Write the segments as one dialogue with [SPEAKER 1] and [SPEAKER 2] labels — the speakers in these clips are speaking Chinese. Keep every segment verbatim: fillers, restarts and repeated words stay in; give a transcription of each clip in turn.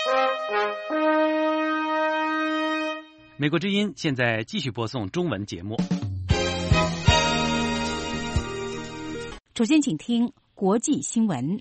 [SPEAKER 1] 美国之音现在继续播送中文节目。
[SPEAKER 2] 首先请听国际新闻。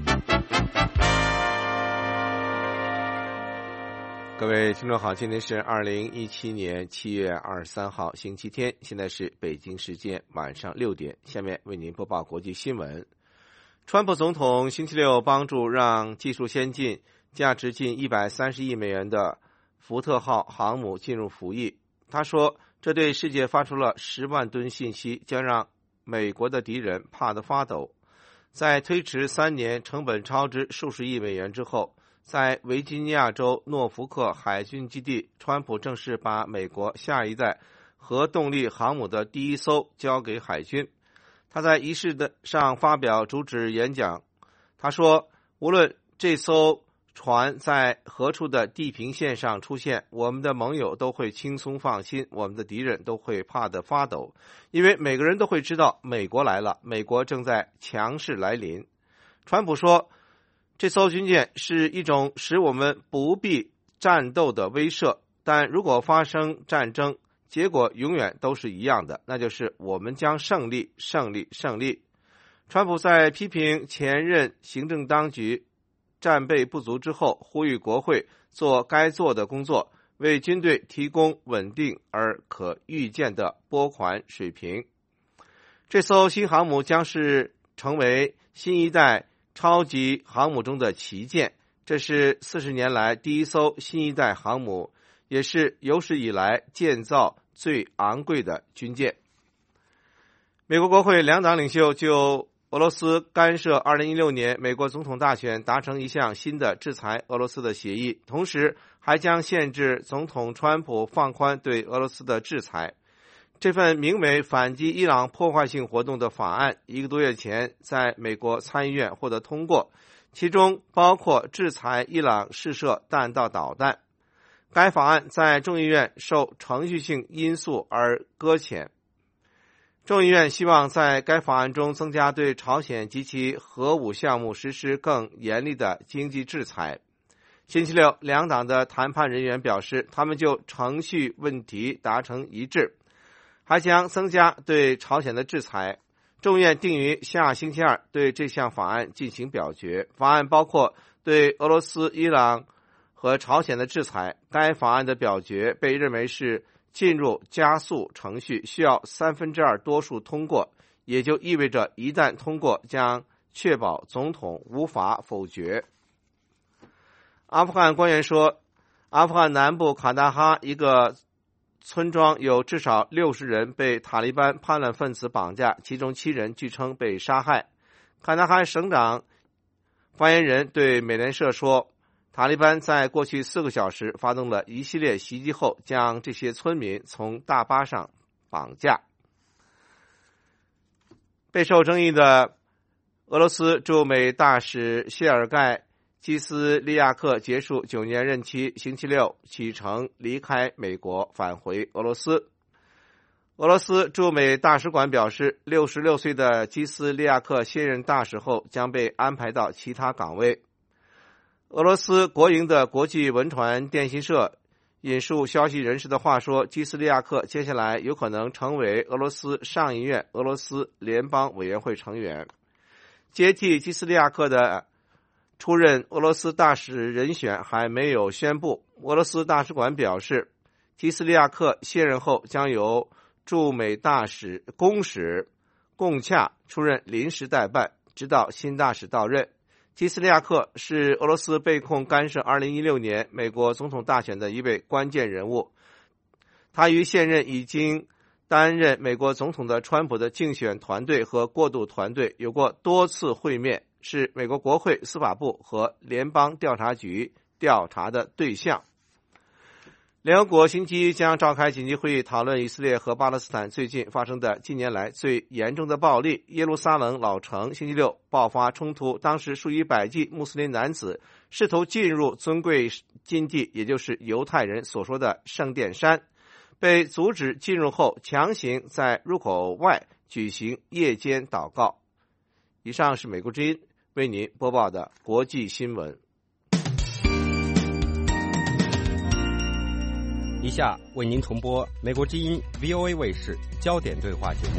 [SPEAKER 3] 各位听众好，今天是二零一七年七月二十三号星期天，现在是北京时间晚上六点，下面为您播报国际新闻。川普总统星期六帮助让技术先进、价值近一百三十亿美元的福特号航母进入服役。他说，这对世界发出了十万吨信息，将让美国的敌人怕得发抖。在推迟三年、成本超支数十亿美元之后，在维吉尼亚州诺福克海军基地，川普正式把美国下一代核动力航母的第一艘交给海军。他在仪式上发表主旨演讲，他说，无论这艘船在何处的地平线上出现，我们的盟友都会轻松放心，我们的敌人都会怕得发抖，因为每个人都会知道美国来了，美国正在强势来临。川普说，这艘军舰是一种使我们不必战斗的威慑，但如果发生战争，结果永远都是一样的，那就是我们将胜利，胜利，胜利。川普在批评前任行政当局战备不足之后，呼吁国会做该做的工作，为军队提供稳定而可预见的拨款水平。这艘新航母将是成为新一代超级航母中的旗舰，这是四十年来第一艘新一代航母，也是有史以来建造最昂贵的军舰。美国国会两党领袖就俄罗斯干涉二零一六年美国总统大选达成一项新的制裁俄罗斯的协议，同时还将限制总统川普放宽对俄罗斯的制裁。这份名为反击伊朗破坏性活动的法案一个多月前在美国参议院获得通过，其中包括制裁伊朗试射弹道导弹。该法案在众议院受程序性因素而搁浅。众议院希望在该法案中增加对朝鲜及其核武项目实施更严厉的经济制裁。星期六，两党的谈判人员表示，他们就程序问题达成一致，还将增加对朝鲜的制裁。众院定于下星期二对这项法案进行表决。法案包括对俄罗斯、伊朗和朝鲜的制裁。该法案的表决被认为是进入加速程序，需要三分之二多数通过，也就意味着一旦通过，将确保总统无法否决。阿富汗官员说，阿富汗南部卡达哈一个村庄有至少六十人被塔利班叛乱分子绑架，其中七人据称被杀害。卡达哈省长发言人对美联社说，塔利班在过去四个小时发动了一系列袭击后，将这些村民从大巴上绑架。备受争议的俄罗斯驻美大使谢尔盖基斯利亚克结束九年任期，星期六启程离开美国，返回俄罗斯。俄罗斯驻美大使馆表示，六十六岁的基斯利亚克卸任大使后将被安排到其他岗位。俄罗斯国营的国际文传电信社引述消息人士的话说，基斯利亚克接下来有可能成为俄罗斯上议院俄罗斯联邦委员会成员。接替基斯利亚克的出任俄罗斯大使人选还没有宣布。俄罗斯大使馆表示，基斯利亚克卸任后将由驻美大使公使贡恰出任临时代办，直到新大使到任。基斯利亚克是俄罗斯被控干涉二零一六年美国总统大选的一位关键人物。他与现任已经担任美国总统的川普的竞选团队和过渡团队有过多次会面，是美国国会、司法部和联邦调查局调查的对象。联合国星期一将召开紧急会议，讨论以色列和巴勒斯坦最近发生的近年来最严重的暴力。耶路撒冷老城星期六爆发冲突，当时数以百计穆斯林男子试图进入尊贵禁地，也就是犹太人所说的圣殿山，被阻止进入后强行在入口外举行夜间祷告。以上是美国之音为您播报的国际新闻。
[SPEAKER 4] 以下为您重播美国之音 V O A 卫视焦点对话节目。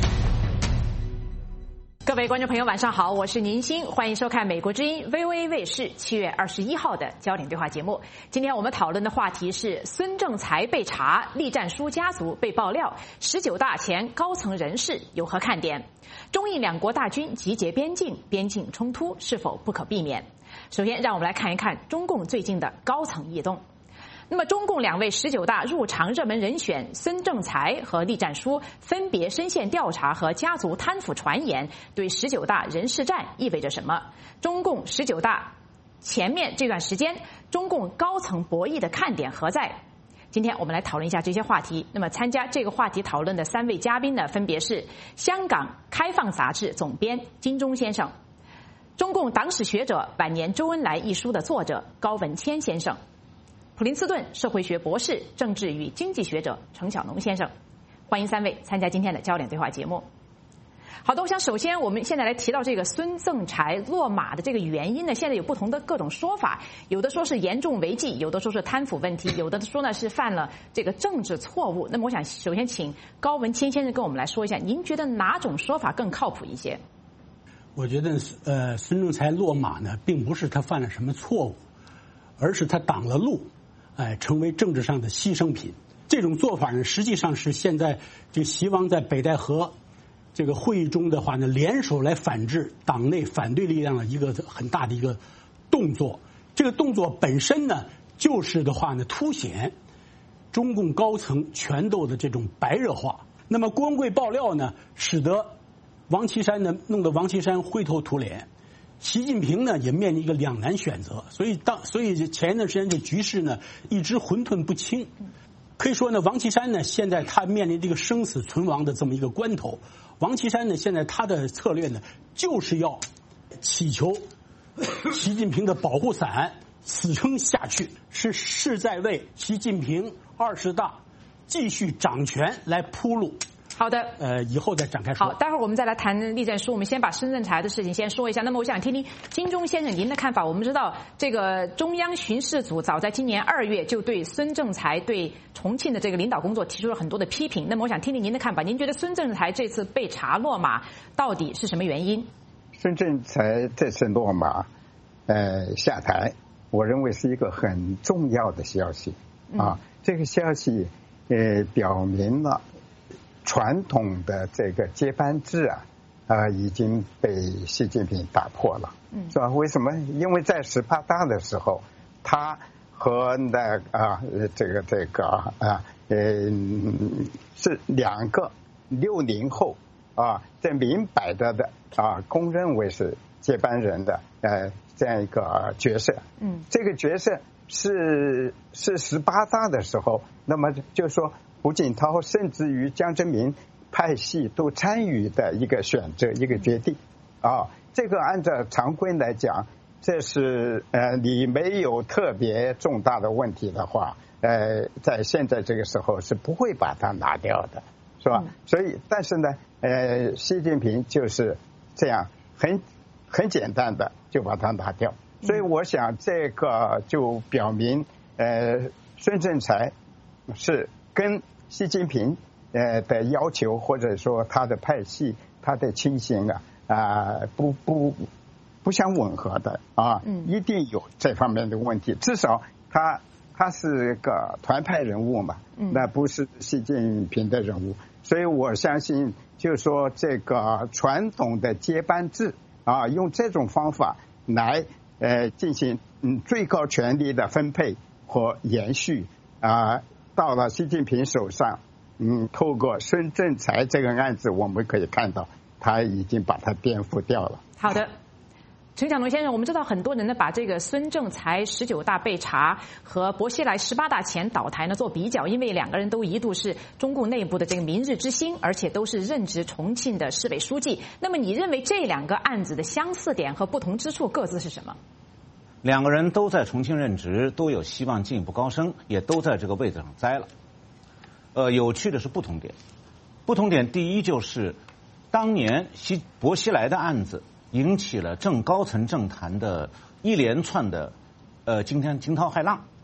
[SPEAKER 2] 各位观众朋友，晚上好，我是宁欣，欢迎收看美国之音 V O A 卫视七月二十一号的焦点对话节目。今天我们讨论的话题是孙政才被查，栗战书家族被爆料，十九大前高层人士有何看点？中印两国大军集结边境，边境冲突是否不可避免？首先，让我们来看一看中共最近的高层异动。那么，中共两位十九大入常热门人选孙政才和栗战书分别深陷调查和家族贪腐传言，对十九大人事战意味着什么？中共十九大前面这段时间，中共高层博弈的看点何在？今天我们来讨论一下这些话题。那么，参加这个话题讨论的三位嘉宾呢，分别是香港开放杂志总编金钟先生、中共党史学者《晚年周恩来》一书的作者高文谦先生、普林斯顿社会学博士、政治与经济学者程晓农先生。欢迎三位参加今天的焦点对话节目。好的，我想首先我们现在来提到这个孙政才落马的这个原因呢，现在有不同的各种说法，有的说是严重违纪，有的说是贪腐问题，有的说呢是犯了这个政治错误。那么我想首先请高文谦先生跟我们来说一下，您觉得哪种说法更靠谱一些？
[SPEAKER 5] 我觉得呃，孙政才落马呢，并不是他犯了什么错误，而是他挡了路，哎，成为政治上的牺牲品。这种做法呢，实际上是现在就希望在北戴河这个会议中的话呢，联手来反制党内反对力量的一个很大的一个动作。这个动作本身呢，就是的话呢，凸显中共高层权斗的这种白热化。那么郭文贵爆料呢，使得王岐山呢，弄得王岐山灰头土脸。习近平呢也面临一个两难选择，所以当所以前一段时间这局势呢一直混沌不清。可以说呢，王岐山呢现在他面临这个生死存亡的这么一个关头。王岐山呢现在他的策略呢就是要祈求习近平的保护伞死撑下去，是是在为习近平二十大继续掌权来铺路。
[SPEAKER 2] 好的，
[SPEAKER 5] 呃，以后再展开说。
[SPEAKER 2] 好，待会儿我们再来谈栗战书。我们先把孙政才的事情先说一下。那么，我想听听金钟先生您的看法。我们知道，这个中央巡视组早在今年二月就对孙政才对重庆的这个领导工作提出了很多的批评。那么，我想听听您的看法。您觉得孙政才这次被查落马到底是什么原因？
[SPEAKER 6] 孙政才这次落马，呃，下台，我认为是一个很重要的消息啊。嗯、这个消息呃表明了传统的这个接班制啊，啊、呃、已经被习近平打破了，嗯，是吧？为什么？因为在十八大的时候，他和那啊这个这个啊呃是两个六零后啊，在明摆着的啊公认为是接班人的呃这样一个角色，嗯，这个角色是是十八大的时候，那么就说胡锦涛甚至于江泽民派系都参与的一个选择，一个决定啊。这个按照常规来讲，这是呃你没有特别重大的问题的话，呃在现在这个时候是不会把它拿掉的，是吧？嗯、所以但是呢，呃习近平就是这样很很简单的就把它拿掉。所以我想这个就表明呃孙政才是跟习近平呃的要求，或者说他的派系、他的亲信啊啊、呃、不不不相吻合的啊，一定有这方面的问题。至少他他是个团派人物嘛，那不是习近平的人物，所以我相信，就是说这个传统的接班制啊，用这种方法来呃进行嗯最高权力的分配和延续啊。到了习近平手上，嗯，透过孙政才这个案子，我们可以看到他已经把它颠覆掉了。
[SPEAKER 2] 好的，陈晓农先生，我们知道很多人呢把这个孙政才十九大被查和薄熙来十八大前倒台呢做比较，因为两个人都一度是中共内部的这个明日之星，而且都是任职重庆的市委书记。那么你认为这两个案子的相似点和不同之处各自是什么？
[SPEAKER 7] 两个人都在重庆任职，都有希望进一步高升，也都在这个位置上栽了。呃，有趣的是不同点。不同点第一就是，当年西薄熙来的案子引起了正高层政坛的一连串的呃惊天惊涛骇浪。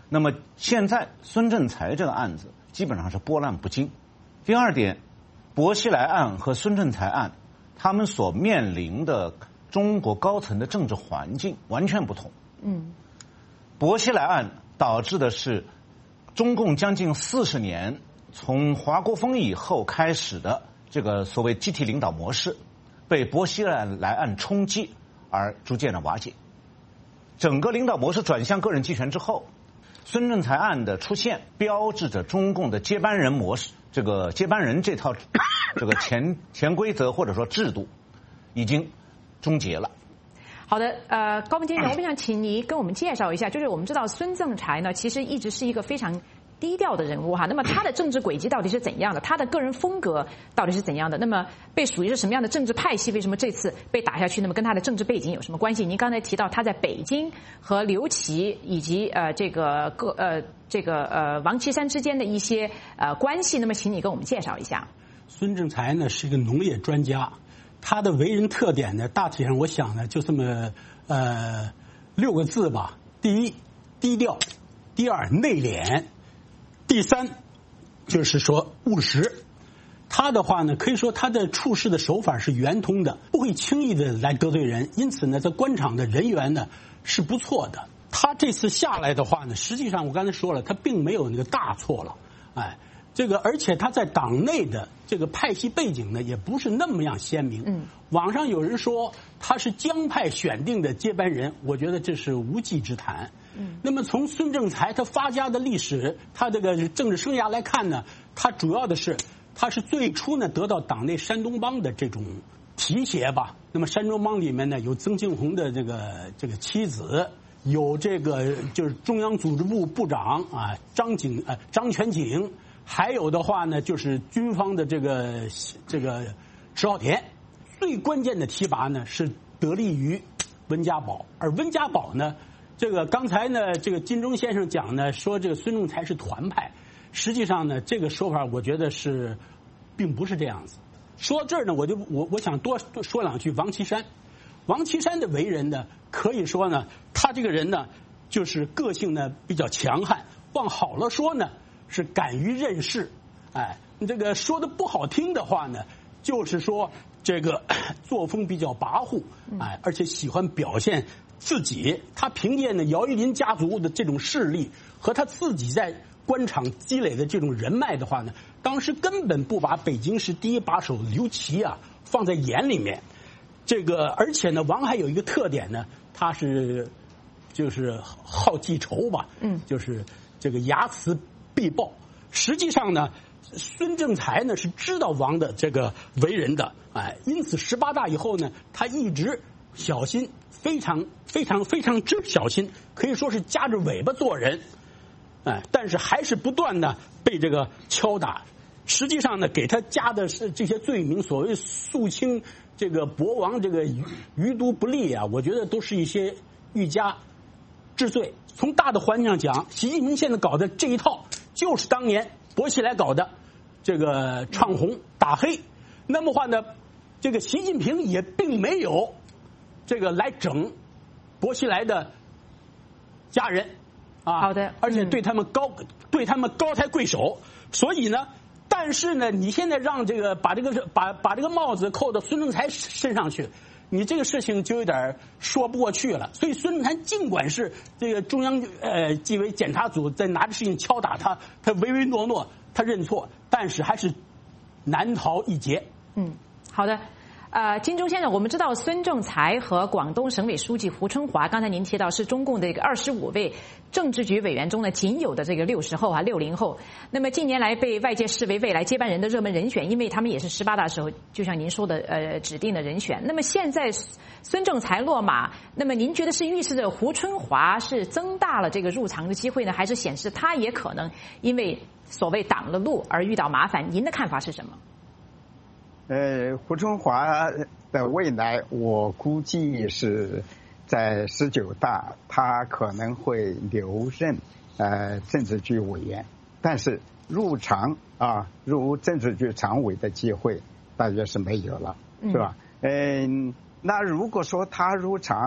[SPEAKER 7] 那么现在孙政才这个案子基本上是波澜不惊。第二点，薄熙来案和孙政才案，他们所面临的中国高层的政治环境完全不同。
[SPEAKER 2] 嗯，
[SPEAKER 7] 薄熙来案导致的是中共将近四十年从华国锋以后开始的这个所谓集体领导模式，被薄熙来案冲击而逐渐的瓦解。整个领导模式转向个人集权之后，孙政才案的出现，标志着中共的接班人模式，这个接班人这套这个潜潜规则或者说制度已经终结了。
[SPEAKER 2] 好的，呃，高文经理，我们想请你跟我们介绍一下，就是我们知道孙政才呢，其实一直是一个非常低调的人物哈。那么他的政治轨迹到底是怎样的？他的个人风格到底是怎样的？那么被属于是什么样的政治派系？为什么这次被打下去？那么跟他的政治背景有什么关系？您刚才提到他在北京和刘琦以及呃这个各呃这个呃王岐山之间的一些呃关系，那么请你跟我们介绍一下。
[SPEAKER 5] 孙政才呢是一个农业专家。他的为人特点呢，大体上我想呢，就这么呃六个字吧。第一，低调；第二，内敛；第三，就是说务实。他的话呢，可以说他的处事的手法是圆通的，不会轻易的来得罪人，因此呢，在官场的人缘呢是不错的。他这次下来的话呢，实际上我刚才说了，他并没有那个大错了，哎。这个，而且他在党内的这个派系背景呢，也不是那么样鲜明。嗯，网上有人说他是江派选定的接班人，我觉得这是无稽之谈。嗯，那么从孙政才他发家的历史，他这个政治生涯来看呢，他主要的是他是最初呢得到党内山东帮的这种提携吧。那么山东帮里面呢有曾庆红的这个这个妻子。有这个就是中央组织部部长啊张景呃张全景。还有的话呢，就是军方的这个这个石浩田，最关键的提拔呢是得力于温家宝，而温家宝呢，这个刚才呢，这个金钟先生讲呢，说这个孙政才是团派，实际上呢，这个说法我觉得是并不是这样子。说到这儿呢，我就我我想多多说两句王岐山。王岐山的为人呢，可以说呢，他这个人呢，就是个性呢比较强悍，往好了说呢。是敢于任事，哎，这个说的不好听的话呢，就是说这个作风比较跋扈，哎，而且喜欢表现自己。他凭借呢姚依林家族的这种势力和他自己在官场积累的这种人脉的话呢，当时根本不把北京市第一把手刘琦啊放在眼里面。这个而且呢，王还有一个特点呢，他是就是好记仇吧，嗯，就是这个睚眦必报。实际上呢，孙政才呢是知道王的这个为人的，哎，因此十八大以后呢，他一直小心，非常非常非常之小心，可以说是夹着尾巴做人，哎，但是还是不断的被这个敲打。实际上呢，给他加的是这些罪名，所谓肃清这个博王这个余余都不利啊，我觉得都是一些欲加治罪。从大的环境上讲，习近平现在搞的这一套，就是当年薄熙来搞的这个唱红打黑。那么话呢，这个习近平也并没有这个来整薄熙来的家人啊，
[SPEAKER 2] 好的，
[SPEAKER 5] 而且对他们高、嗯、对他们高抬贵手。所以呢，但是呢，你现在让这个把这个把把这个帽子扣到孙政才身上去。你这个事情就有点说不过去了，所以孙政才尽管是这个中央呃纪委检察组在拿着事情敲打他，他唯唯诺诺，他认错，但是还是难逃一劫。
[SPEAKER 2] 嗯，好的。呃，金钟先生，我们知道孙政才和广东省委书记胡春华，刚才您提到是中共的这个二十五位政治局委员中呢仅有的这个六十后啊六零后。那么近年来被外界视为未来接班人的热门人选，因为他们也是十八大时候就像您说的呃指定的人选。那么现在孙政才落马，那么您觉得是预示着胡春华是增大了这个入场的机会呢，还是显示他也可能因为所谓挡了路而遇到麻烦？您的看法是什么？
[SPEAKER 6] 呃，胡春华的未来，我估计是在十九大，他可能会留任呃政治局委员，但是入常啊，入政治局常委的机会大约是没有了，是吧？嗯、呃，那如果说他入常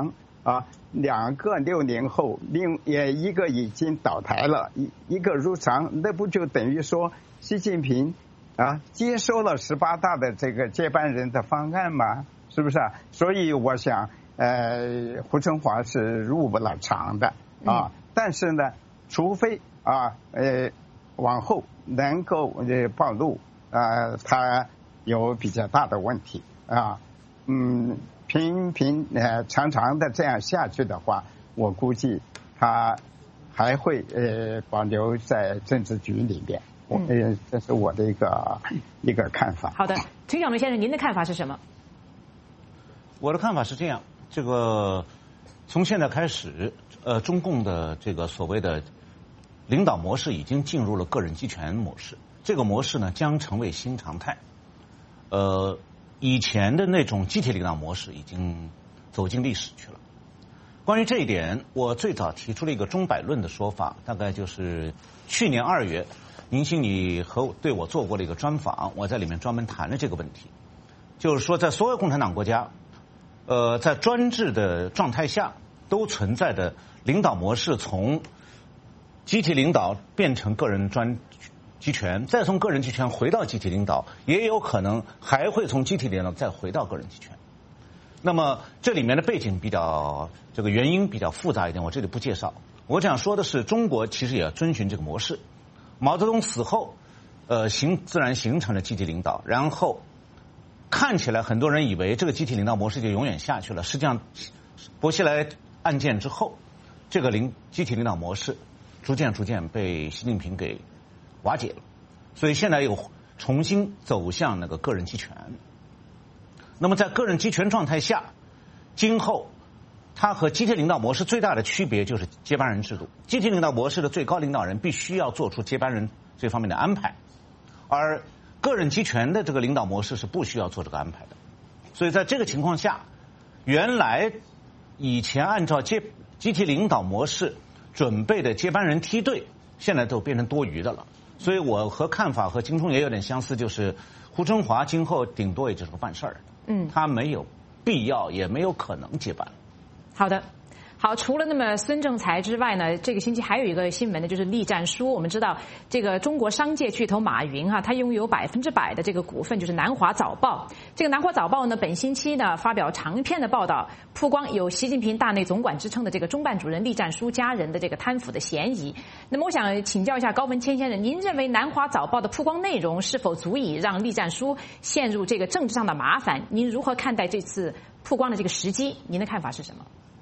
[SPEAKER 6] 啊，两个六零后，另也一个已经倒台了，一一个入常，那不就等于说习近平啊接收了十八大的这个接班人的方案吗？是不是啊？所以我想，呃，胡春华是入不了常的啊。嗯、但是呢，除非啊，呃，往后能够呃暴露啊，他有比较大的问题啊，嗯。平平呃常常的这样下去的话，我估计他还会呃保留在政治局里边。我呃这是我的一个一个看法。
[SPEAKER 2] 好的，陈小龙先生，您的看法是什么？
[SPEAKER 7] 我的看法是这样，这个从现在开始，呃，中共的这个所谓的领导模式已经进入了个人集权模式，这个模式呢将成为新常态。呃。以前的那种集体领导模式已经走进历史去了。关于这一点，我最早提出了一个钟摆论的说法，大概就是去年二月，宁兴你和我对我做过了一个专访，我在里面专门谈了这个问题，就是说在所有共产党国家，呃，在专制的状态下都存在的领导模式从集体领导变成个人专集权，再从个人集权回到集体领导，也有可能还会从集体领导再回到个人集权。那么这里面的背景比较，这个原因比较复杂一点，我这里不介绍。我想说的是，中国其实也要遵循这个模式。毛泽东死后，呃，形自然形成了集体领导，然后看起来很多人以为这个集体领导模式就永远下去了，实际上，薄熙来案件之后，这个领集体领导模式逐渐逐渐被习近平给瓦解了，所以现在又重新走向那个个人集权。那么在个人集权状态下，今后它和集体领导模式最大的区别就是接班人制度。集体领导模式的最高领导人必须要做出接班人这方面的安排，而个人集权的这个领导模式是不需要做这个安排的。所以在这个情况下，原来以前按照接集体领导模式准备的接班人梯队，现在都变成多余的了。所以我和看法和金钟也有点相似，就是胡春华今后顶多也就是个办事儿的，嗯，他没有必要也没有可能接班。
[SPEAKER 2] 好的。好，除了那么孙政才之外呢，这个星期还有一个新闻呢，就是栗战书。我们知道，这个中国商界巨头马云哈、啊，他拥有百分之百的这个股份，就是南华早报。这个南华早报呢，本星期呢发表长篇的报道，曝光有习近平大内总管之称的这个中办主任栗战书家人的这个贪腐的嫌疑。那么，我想请教一下高文谦先生，您认为南华早报的曝光内容是否足以让栗战书陷入这个政治上的麻烦？您如何看待这次曝光的这个时机？您的看法是什么？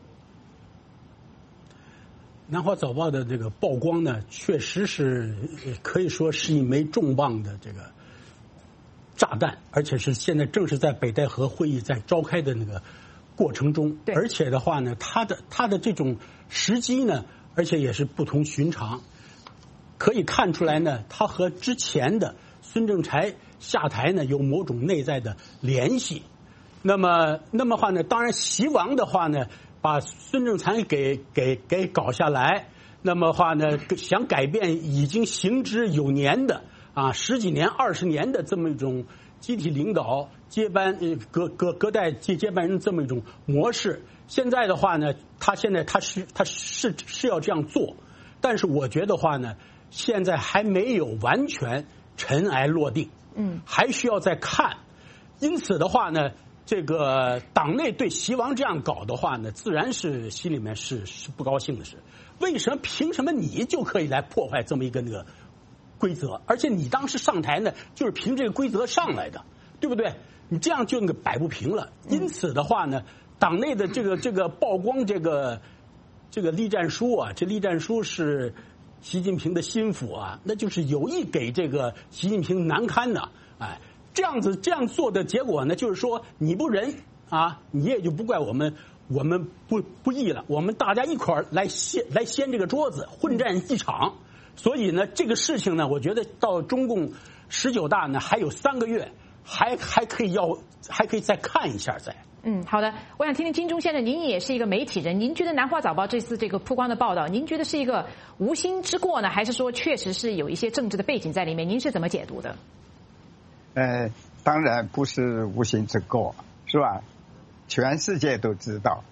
[SPEAKER 5] 南华早报的这个曝光呢，确实是可以说是一枚重磅的这个炸弹，而且是现在正是在北戴河会议在召开的那个过程中，而且的话呢，它的它的这种时机呢，而且也是不同寻常，可以看出来呢，它和之前的孙政才下台呢有某种内在的联系。那么，那么话呢，当然习王的话呢，把孙政才给给给搞下来，那么话呢，想改变已经行之有年的啊十几年、二十年的这么一种集体领导接班呃隔隔隔代接接班人这么一种模式。现在的话呢，他现在他是他是是要这样做，但是我觉得话呢，现在还没有完全尘埃落定，嗯，还需要再看。因此的话呢，这个党内对习王这样搞的话呢，自然是心里面是是不高兴的事。为什么凭什么你就可以来破坏这么一个那个规则？而且你当时上台呢，就是凭这个规则上来的，对不对？你这样就那个摆不平了。因此的话呢，党内的这个这个曝光这个这个栗战书啊，这栗战书是习近平的心腹啊，那就是有意给这个习近平难堪的，哎。这样子这样做的结果呢，就是说你不仁啊，你也就不怪我们，我们不不义了。我们大家一块儿来掀来掀这个桌子，混战一场。所以呢，这个事情呢，我觉得到中共十九大呢还有三个月，还还可以要还可以再看一下再。
[SPEAKER 2] 嗯，好的，我想听听金钟先生，您也是一个媒体人，您觉得南华早报这次这个曝光的报道，您觉得是一个无心之过呢，还是说确实是有一些政治的背景在里面？您是怎么解读的？
[SPEAKER 6] 呃，当然不是无心之过，是吧？全世界都知道，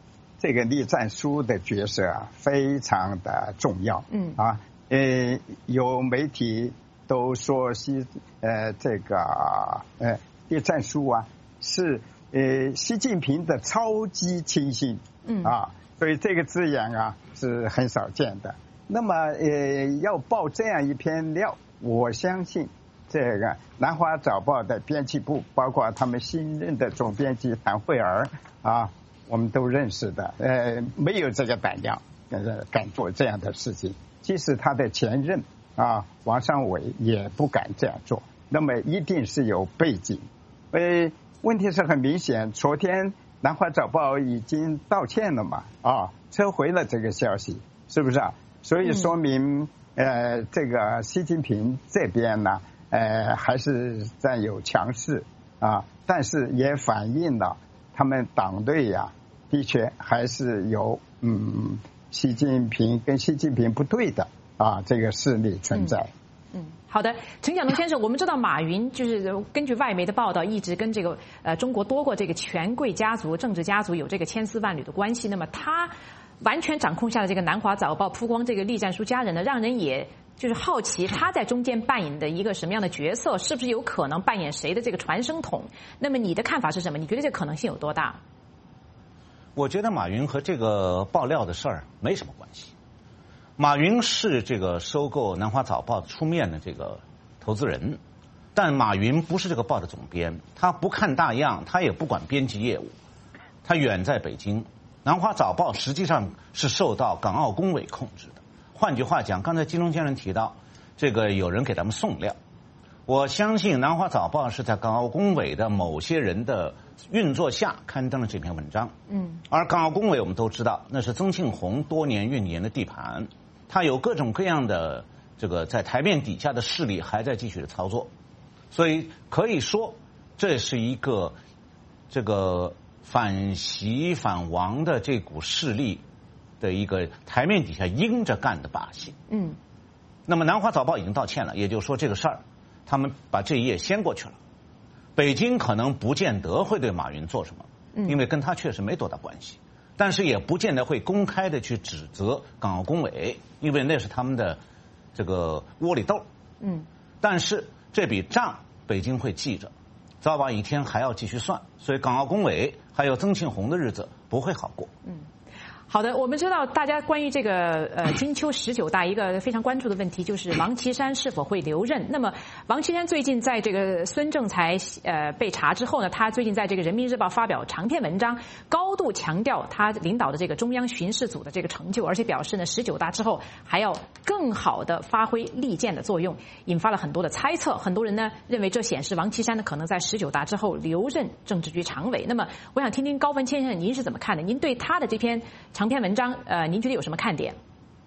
[SPEAKER 6] 这个栗战书的角色啊，非常的重要。嗯啊，呃，有媒体都说习呃这个呃栗战书啊是呃习近平的超级亲信。嗯啊，所以这个字眼啊是很少见的。那么呃要报这样一篇料，我相信这个《南华早报》的编辑部，包括他们新任的总编辑谭慧儿啊，我们都认识的，呃，没有这个胆量，呃，敢做这样的事情。即使他的前任啊，王尚伟也不敢这样做。那么一定是有背景。呃，问题是很明显，昨天《南华早报》已经道歉了嘛，啊，撤回了这个消息，是不是啊？所以说明，呃，这个习近平这边呢，呃，还是占有强势啊，但是也反映了他们党内呀、啊，的确还是有嗯，习近平跟习近平不对的啊这个势力存在。
[SPEAKER 2] 嗯。嗯好的，陈讲东先生，我们知道马云就是根据外媒的报道，一直跟这个呃中国多个这个权贵家族、政治家族有这个千丝万缕的关系。那么他完全掌控下的这个《南华早报》曝光这个栗战书家人呢，让人也就是好奇他在中间扮演的一个什么样的角色，是不是有可能扮演谁的这个传声筒？那么你的看法是什么？你觉得这个可能性有多大？
[SPEAKER 7] 我觉得马云和这个爆料的事儿没什么关系。马云是这个收购《南华早报》出面的这个投资人，但马云不是这个报的总编，他不看大样，他也不管编辑业务，他远在北京。《南华早报》实际上是受到港澳工委控制的。换句话讲，刚才金龙先生提到，这个有人给他们送料，我相信《南华早报》是在港澳工委的某些人的运作下刊登了这篇文章。嗯，而港澳工委我们都知道，那是曾庆红多年运营的地盘。他有各种各样的这个在台面底下的势力还在继续的操作，所以可以说这是一个这个反习反王的这股势力的一个台面底下阴着干的把戏。嗯，那么南华早报已经道歉了，也就是说这个事儿他们把这一页掀过去了。北京可能不见得会对马云做什么，因为跟他确实没多大关系。但是也不见得会公开的去指责港澳工委，因为那是他们的这个窝里斗。嗯，但是这笔账北京会记着，早晚一天还要继续算，所以港澳工委还有曾庆红的日子不会好过。嗯。
[SPEAKER 2] 好的，我们知道大家关于这个呃金秋十九大一个非常关注的问题就是王岐山是否会留任。那么王岐山最近在这个孙政才呃被查之后呢，他最近在这个人民日报发表长篇文章，高度强调他领导的这个中央巡视组的这个成就，而且表示呢十九大之后还要更好的发挥利剑的作用，引发了很多的猜测。很多人呢认为这显示王岐山呢可能在十九大之后留任政治局常委。那么我想听听高文谦先生您是怎么看的？您对他的这篇长篇文章，呃，您觉得有什么看点？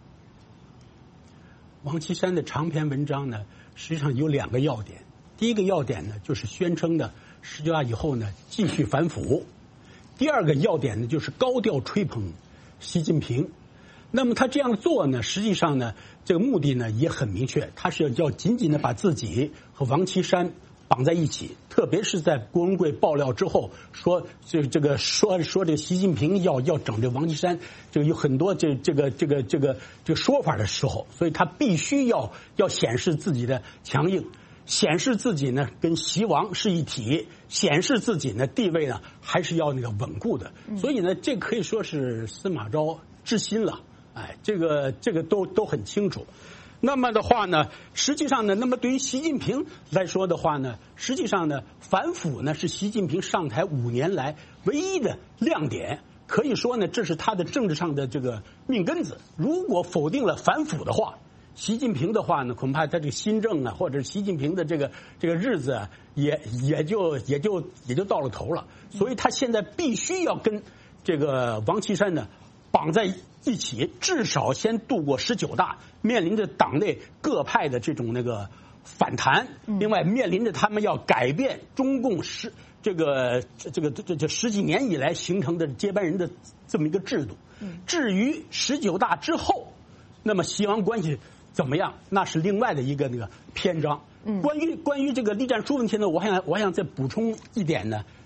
[SPEAKER 5] 王岐山的长篇文章呢，实际上有两个要点。第一个要点呢，就是宣称呢，十九大以后呢，继续反腐；第二个要点呢，就是高调吹捧习近平。那么他这样做呢，实际上呢，这个目的呢也很明确，他是要紧紧的把自己和王岐山绑在一起，特别是在郭文贵爆料之后，说这这个说说这个习近平要要整这王岐山，这个有很多这这个这个这个这个说法的时候，所以他必须要要显示自己的强硬，显示自己呢跟习王是一体，显示自己呢地位呢还是要那个稳固的。所以呢，这可以说是司马昭之心了，哎，这个这个都都很清楚。那么的话呢，实际上呢，那么对于习近平来说的话呢，实际上呢，反腐呢是习近平上台五年来唯一的亮点，可以说呢，这是他的政治上的这个命根子。如果否定了反腐的话，习近平的话呢，恐怕他这个新政啊，或者习近平的这个这个日子啊，也也就也就也就到了头了。所以他现在必须要跟这个王岐山呢绑在一起，至少先度过十九大，面临着党内各派的这种那个反弹，另外面临着他们要改变中共十这个这个这这十几年以来形成的接班人的这么一个制度。至于十九大之后，那么习王关系怎么样，那是另外的一个那个篇章。关于关于这个栗战书问题呢，我还想我还想再补充一点呢，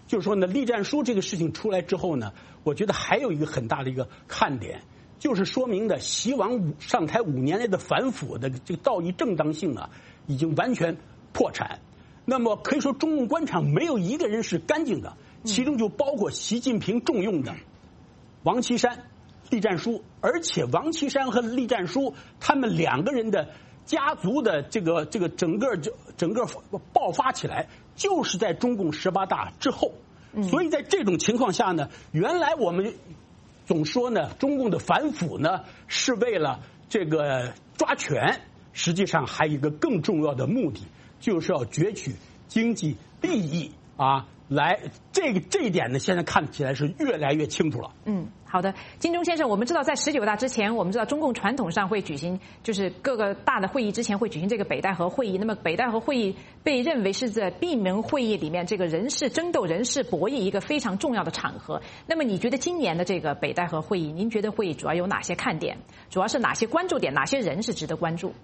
[SPEAKER 5] 就是说呢，栗战书这个事情出来之后呢，我觉得还有一个很大的一个看点，就是说明的习王上台五年来的反腐的这个道义正当性啊，已经完全破产。那么可以说，中共官场没有一个人是干净的，其中就包括习近平重用的王岐山、栗战书，而且王岐山和栗战书他们两个人的家族的这个这个整个整个爆发起来，就是在中共十八大之后。所以在这种情况下呢，原来我们总说呢，中共的反腐呢是为了这个抓权，实际上还有一个更重要的目的，就是要攫取经济利益啊。来，这个这一点呢，现在看起来是越来越清楚了。
[SPEAKER 2] 嗯，好的，金钟先生，我们知道在十九大之前，我们知道中共传统上会举行，就是各个大的会议之前会举行这个北戴河会议。那么北戴河会议被认为是在闭门会议里面这个人事争斗、人事博弈一个非常重要的场合。那么你觉得今年的这个北戴河会议，您觉得会主要有哪些看点？主要是哪些关注点？哪些人是值得关注？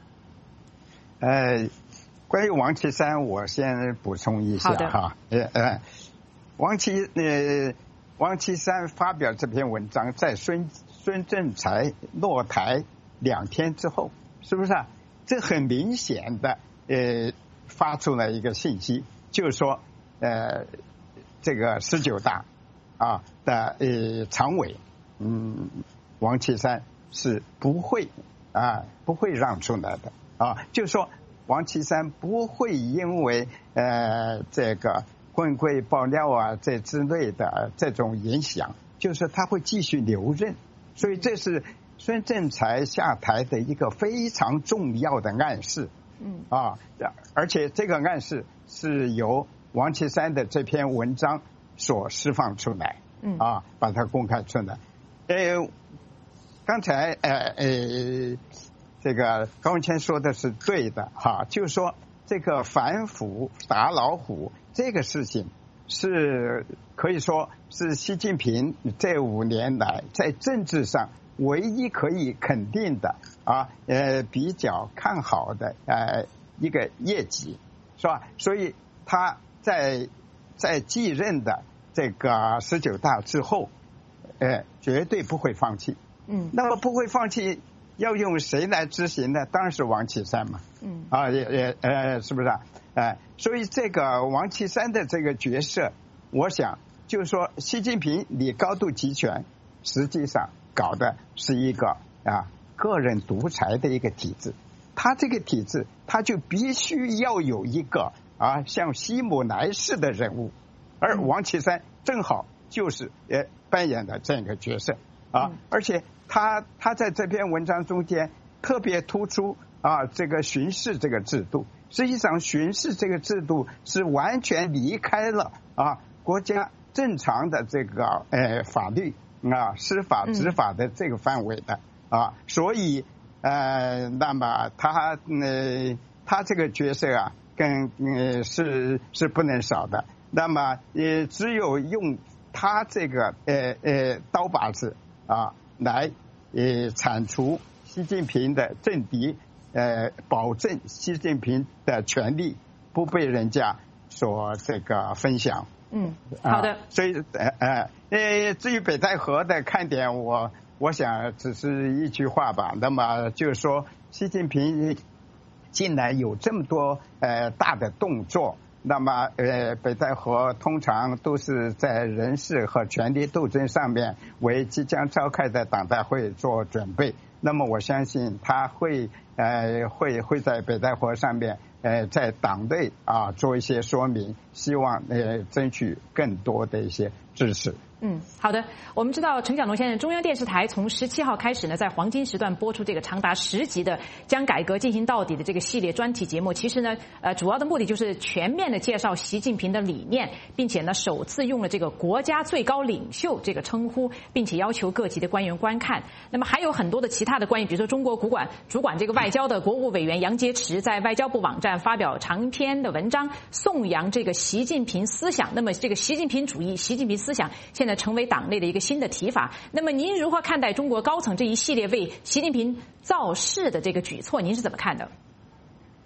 [SPEAKER 6] 呃。关于王岐山，我先补充一下哈，呃呃，王岐呃王岐山发表这篇文章，在孙孙政才落台两天之后，是不是啊？这很明显的呃发出了一个信息，就是说呃这个十九大啊的呃常委，嗯，王岐山是不会啊不会让出来的啊，就是说。王岐山不会因为呃这个混规爆料啊这之类的这种影响，就是他会继续留任，所以这是孙政才下台的一个非常重要的暗示。嗯啊，而且这个暗示是由王岐山的这篇文章所释放出来，嗯啊，把它公开出来。呃，刚才呃呃。这个高文谦说的是对的哈，就是说这个反腐打老虎这个事情是可以说是习近平这五年来在政治上唯一可以肯定的啊呃比较看好的呃一个业绩，是吧？所以他在在继任的这个十九大之后，呃绝对不会放弃。嗯，那么不会放弃。要用谁来执行呢？当然是王岐山嘛。嗯啊，也也呃，是不是啊？哎、呃，所以这个王岐山的这个角色，我想就是说，习近平你高度集权，实际上搞的是一个啊个人独裁的一个体制。他这个体制，他就必须要有一个啊像希姆莱式的人物，而王岐山正好就是呃扮演的这样一个角色啊，而且。他他在这篇文章中间特别突出啊，这个巡视这个制度，实际上巡视这个制度是完全离开了啊国家正常的这个呃法律啊司法执法的这个范围的啊，所以呃那么他呃他这个角色啊，跟呃是是不能少的。那么也只有用他这个呃呃刀把子啊。来呃铲除习近平的政敌，呃保证习近平的权利不被人家所这个分享。
[SPEAKER 2] 嗯，好的。
[SPEAKER 6] 啊、所以呃呃至于北戴河的看点，我我想只是一句话吧。那么就是说，习近平近来有这么多呃大的动作。那么，呃，北戴河通常都是在人事和权力斗争上面为即将召开的党代会做准备。那么，我相信他会呃会会在北戴河上面呃在党内啊做一些说明，希望呃争取更多的一些支持。
[SPEAKER 2] 嗯，好的。我们知道陈小龙先生，中央电视台从十七号开始呢，在黄金时段播出这个长达十集的将改革进行到底的这个系列专题节目。其实呢，呃，主要的目的就是全面的介绍习近平的理念，并且呢，首次用了这个国家最高领袖这个称呼，并且要求各级的官员观看。那么还有很多的其他的官员，比如说中国主管主管这个外交的国务委员杨洁篪在外交部网站发表长篇的文章，颂扬这个习近平思想。那么这个习近平主义、习近平思想现在成为党内的一个新的提法。那么您如何看待中国高层这一系列为习近平造势的这个举措？您是怎么看的？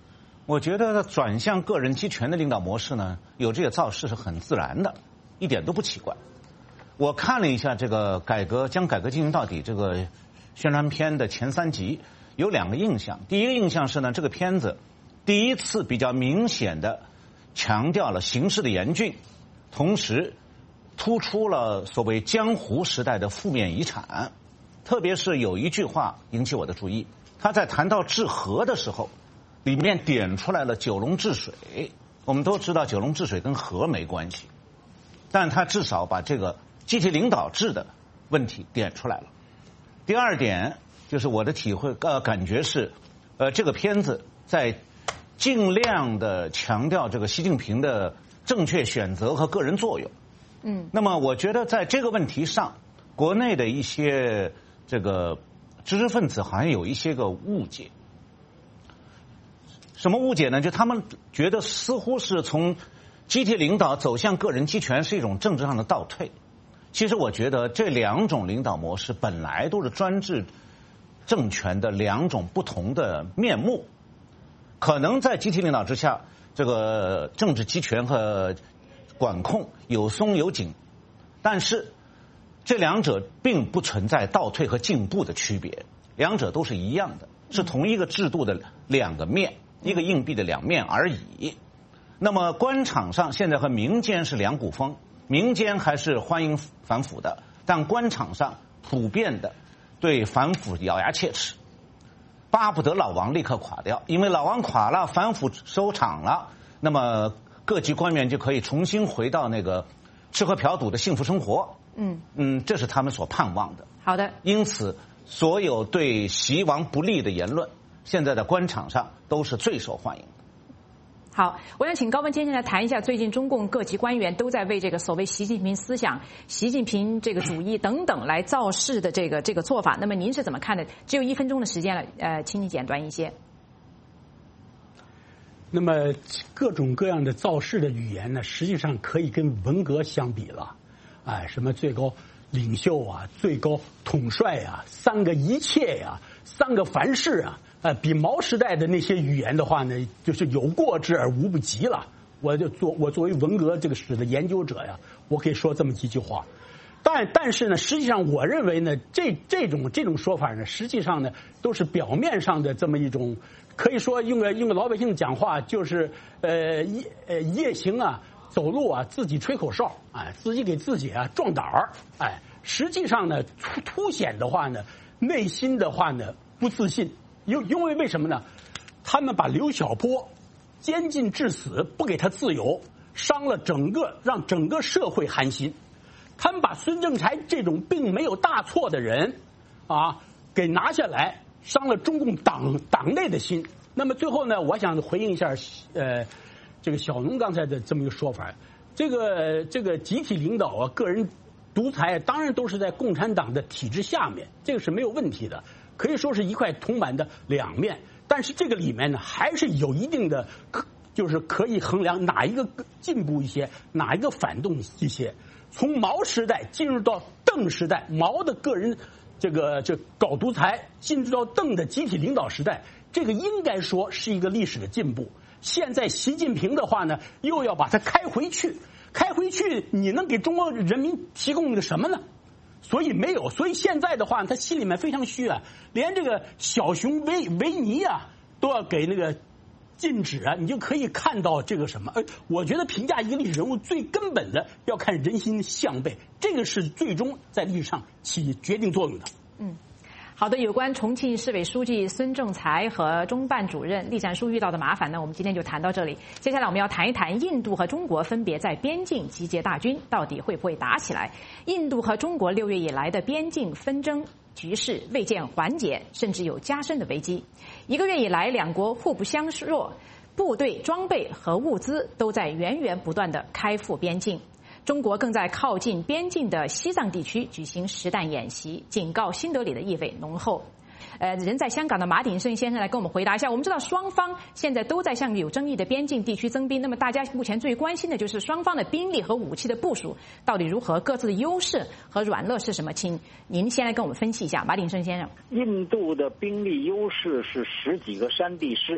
[SPEAKER 7] 我觉得转向个人集权的领导模式呢，有这些造势是很自然的，一点都不奇怪。我看了一下这个改革将改革进行到底这个宣传片的前三集，有两个印象。第一个印象是呢，这个片子第一次比较明显的强调了形势的严峻，同时突出了所谓江湖时代的负面遗产。特别是有一句话引起我的注意，他在谈到治河的时候，里面点出来了九龙治水。我们都知道九龙治水跟河没关系，但他至少把这个集体领导制的问题点出来了。第二点就是我的体会呃感觉是，呃这个片子在尽量的强调这个习近平的正确选择和个人作用。嗯，那么我觉得在这个问题上，国内的一些这个知识分子好像有一些个误解。什么误解呢？就他们觉得似乎是从集体领导走向个人集权是一种政治上的倒退。其实我觉得这两种领导模式本来都是专制政权的两种不同的面目。可能在集体领导之下，这个政治集权和管控有松有紧，但是这两者并不存在倒退和进步的区别，两者都是一样的，是同一个制度的两个面，一个硬币的两面而已。那么官场上现在和民间是两股风，民间还是欢迎反腐的，但官场上普遍的对反腐咬牙切齿，巴不得老王立刻垮掉，因为老王垮了，反腐收场了，那么各级官员就可以重新回到那个吃喝嫖赌的幸福生活。嗯嗯，这是他们所盼望的。
[SPEAKER 2] 好的。
[SPEAKER 7] 因此，所有对习王不利的言论，现在在官场上都是最受欢迎的。
[SPEAKER 2] 好，我想请高文先生来谈一下，最近中共各级官员都在为这个所谓习近平思想、习近平这个主义等等来造势的这个这个做法，那么您是怎么看的？只有一分钟的时间了，呃，请你简短一些。
[SPEAKER 5] 那么各种各样的造势的语言呢，实际上可以跟文革相比了。哎，什么最高领袖啊，最高统帅啊，三个一切呀、啊，三个凡是啊。呃，比毛时代的那些语言的话呢，就是有过之而无不及了。我就做我作为文革这个史的研究者呀，我可以说这么几句话。但但是呢，实际上我认为呢，这这种这种说法呢，实际上呢，都是表面上的这么一种，可以说用个用个老百姓讲话，就是呃夜呃夜行啊，走路啊，自己吹口哨，哎，自己给自己啊壮胆儿，哎，实际上呢，凸凸显的话呢，内心的话呢不自信。因因为为什么呢？他们把刘晓波监禁致死，不给他自由，伤了整个让整个社会寒心。他们把孙政才这种并没有大错的人啊给拿下来，伤了中共党党内的心。那么最后呢，我想回应一下呃这个小农刚才的这么一个说法，这个这个集体领导啊，个人独裁当然都是在共产党的体制下面，这个是没有问题的。可以说是一块铜板的两面，但是这个里面呢，还是有一定的，就是可以衡量哪一个进步一些，哪一个反动一些。从毛时代进入到邓时代，毛的个人这个这搞独裁，进入到邓的集体领导时代，这个应该说是一个历史的进步。现在习近平的话呢，又要把它开回去，开回去，你能给中国人民提供那个什么呢？所以没有，所以现在的话，他心里面非常虚啊，连这个小熊维维尼啊都要给那个禁止啊，你就可以看到这个什么？呃，我觉得评价一个历史人物最根本的要看人心向背，这个是最终在历史上起决定作用的。
[SPEAKER 2] 嗯。好的，有关重庆市委书记孙政才和中办主任栗战书遇到的麻烦呢，我们今天就谈到这里。接下来我们要谈一谈印度和中国分别在边境集结大军，到底会不会打起来？印度和中国六月以来的边境纷争局势未见缓解，甚至有加深的危机。一个月以来，两国互不相弱，部队装备和物资都在源源不断的开赴边境。中国更在靠近边境的西藏地区举行实弹演习，警告新德里的意味浓厚。呃，人在香港的马鼎盛先生来跟我们回答一下。我们知道双方现在都在向有争议的边境地区增兵，那么大家目前最关心的就是双方的兵力和武器的部署到底如何，各自的优势和软弱是什么？请您先来跟我们分析一下，马鼎盛先生。
[SPEAKER 8] 印度的兵力优势是十几个山地师。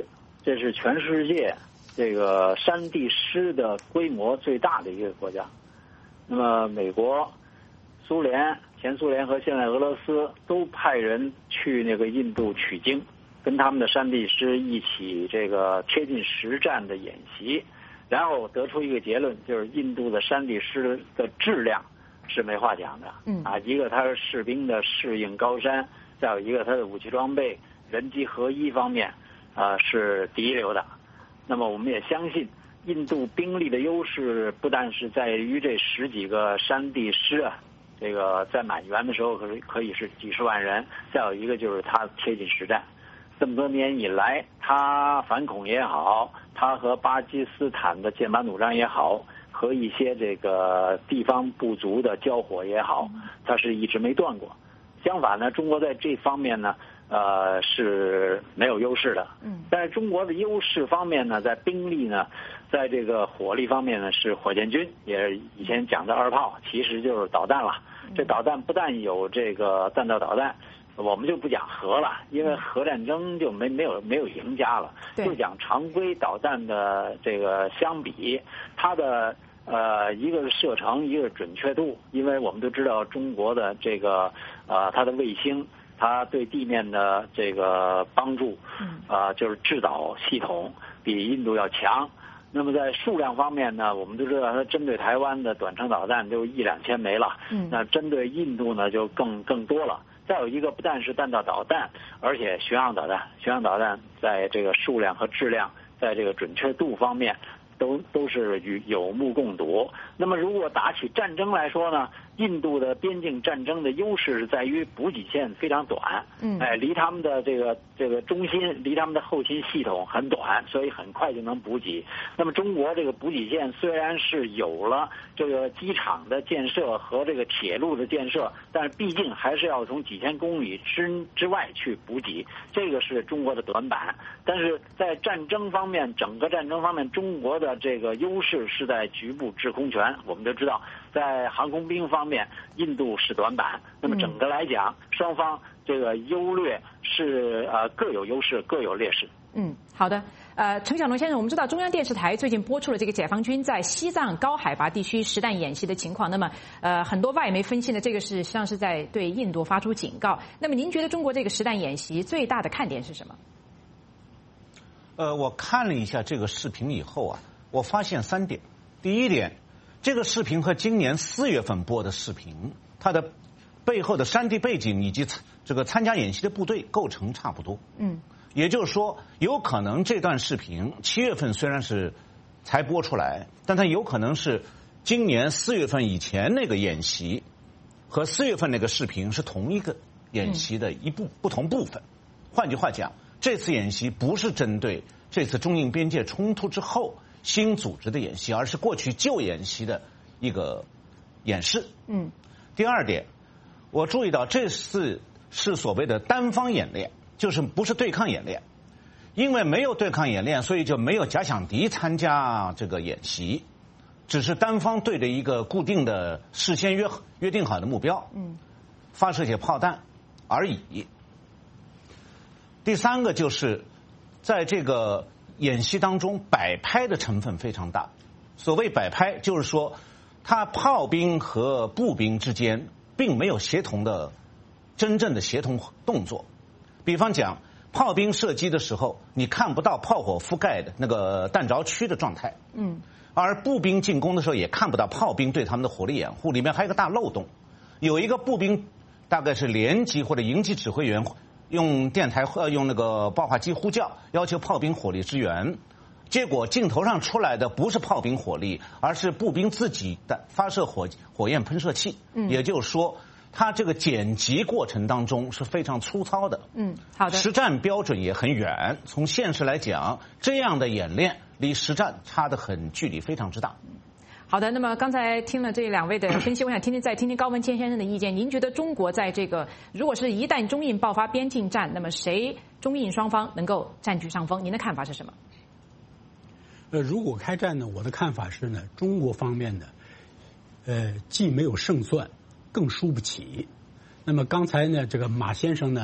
[SPEAKER 8] 这是全世界这个山地师的规模最大的一个国家。那么美国、苏联、前苏联和现在俄罗斯都派人去那个印度取经，跟他们的山地师一起这个贴近实战的演习，然后得出一个结论，就是印度的山地师的质量是没话讲的。嗯啊，一个他是士兵的适应高山，再有一个他的武器装备、人机合一方面，啊是第一流的。那么我们也相信，印度兵力的优势不但是在于这十几个山地师啊，这个在满员的时候可是可以是几十万人，再有一个就是他贴近实战。这么多年以来，他反恐也好，他和巴基斯坦的剑拔弩张也好，和一些这个地方部族的交火也好，他是一直没断过。相反呢，中国在这方面呢，呃是没有优势的。嗯。但是中国的优势方面呢，在兵力呢，在这个火力方面呢，是火箭军，也是以前讲的二炮，其实就是导弹了。这导弹不但有这个弹道导弹，我们就不讲核了，因为核战争就没没有没有赢家了。就讲常规导弹的这个相比，它的呃一个是射程，一个是准确度，因为我们都知道中国的这个呃它的卫星，它对地面的这个帮助，啊、呃、就是制导系统比印度要强。那么在数量方面呢，我们都知道它针对台湾的短程导弹就一两千枚了，嗯，那针对印度呢就更更多了。再有一个，不但是弹道导弹，而且巡航导弹，巡航导弹在这个数量和质量，在这个准确度方面，都都是与有目共睹。那么如果打起战争来说呢，印度的边境战争的优势是在于补给线非常短，嗯，哎，离他们的这个这个中心，离他们的后勤系统很短，所以很快就能补给。那么中国这个补给线虽然是有了这个机场的建设和这个铁路的建设，但是毕竟还是要从几千公里之之外去补给，这个是中国的短板。但是在战争方面，整个战争方面，中国的这个优势是在局部制空权。我们都知道，在航空兵方面，印度是短板。那么整个来讲，双方这个优劣是呃各有优势，各有劣势。
[SPEAKER 2] 嗯，好的。呃，陈小龙先生，我们知道中央电视台最近播出了这个解放军在西藏高海拔地区实弹演习的情况。那么，呃，很多外媒分析呢，这个是像是在对印度发出警告。那么，您觉得中国这个实弹演习最大的看点是什么？
[SPEAKER 7] 呃，我看了一下这个视频以后啊，我发现三点。第一点，这个视频和今年四月份播的视频，它的背后的山地背景以及这个参加演习的部队构成差不多。嗯。也就是说，有可能这段视频七月份虽然是才播出来，但它有可能是今年四月份以前那个演习和四月份那个视频是同一个演习的一部不同部分。换句话讲，这次演习不是针对这次中印边界冲突之后新组织的演习，而是过去旧演习的一个演示。嗯。第二点，我注意到这次是所谓的单方演练。就是不是对抗演练，因为没有对抗演练，所以就没有假想敌参加这个演习，只是单方对着一个固定的事先约约定好的目标，嗯，发射些炮弹而已。第三个就是在这个演习当中，摆拍的成分非常大。所谓摆拍，就是说，他炮兵和步兵之间并没有协同的真正的协同动作。比方讲，炮兵射击的时候，你看不到炮火覆盖的那个弹着区的状态，嗯，而步兵进攻的时候也看不到炮兵对他们的火力掩护，里面还有一个大漏洞，有一个步兵大概是连级或者营级指挥员用电台呃用那个报话机呼叫，要求炮兵火力支援，结果镜头上出来的不是炮兵火力，而是步兵自己的发射火火焰喷射器，嗯，也就是说。它这个剪辑过程当中是非常粗糙的，嗯，好的，实战标准也很远。从现实来讲，这样的演练离实战差得很，距离非常之大。
[SPEAKER 2] 好的，那么刚才听了这两位的分析，我想听听再听听高文谦先生的意见。您觉得中国在这个如果是一旦中印爆发边境战，那么谁中印双方能够占据上风？您的看法是什么？
[SPEAKER 5] 呃，如果开战呢，我的看法是呢，中国方面呢，呃，既没有胜算。更输不起。那么刚才呢，这个马先生呢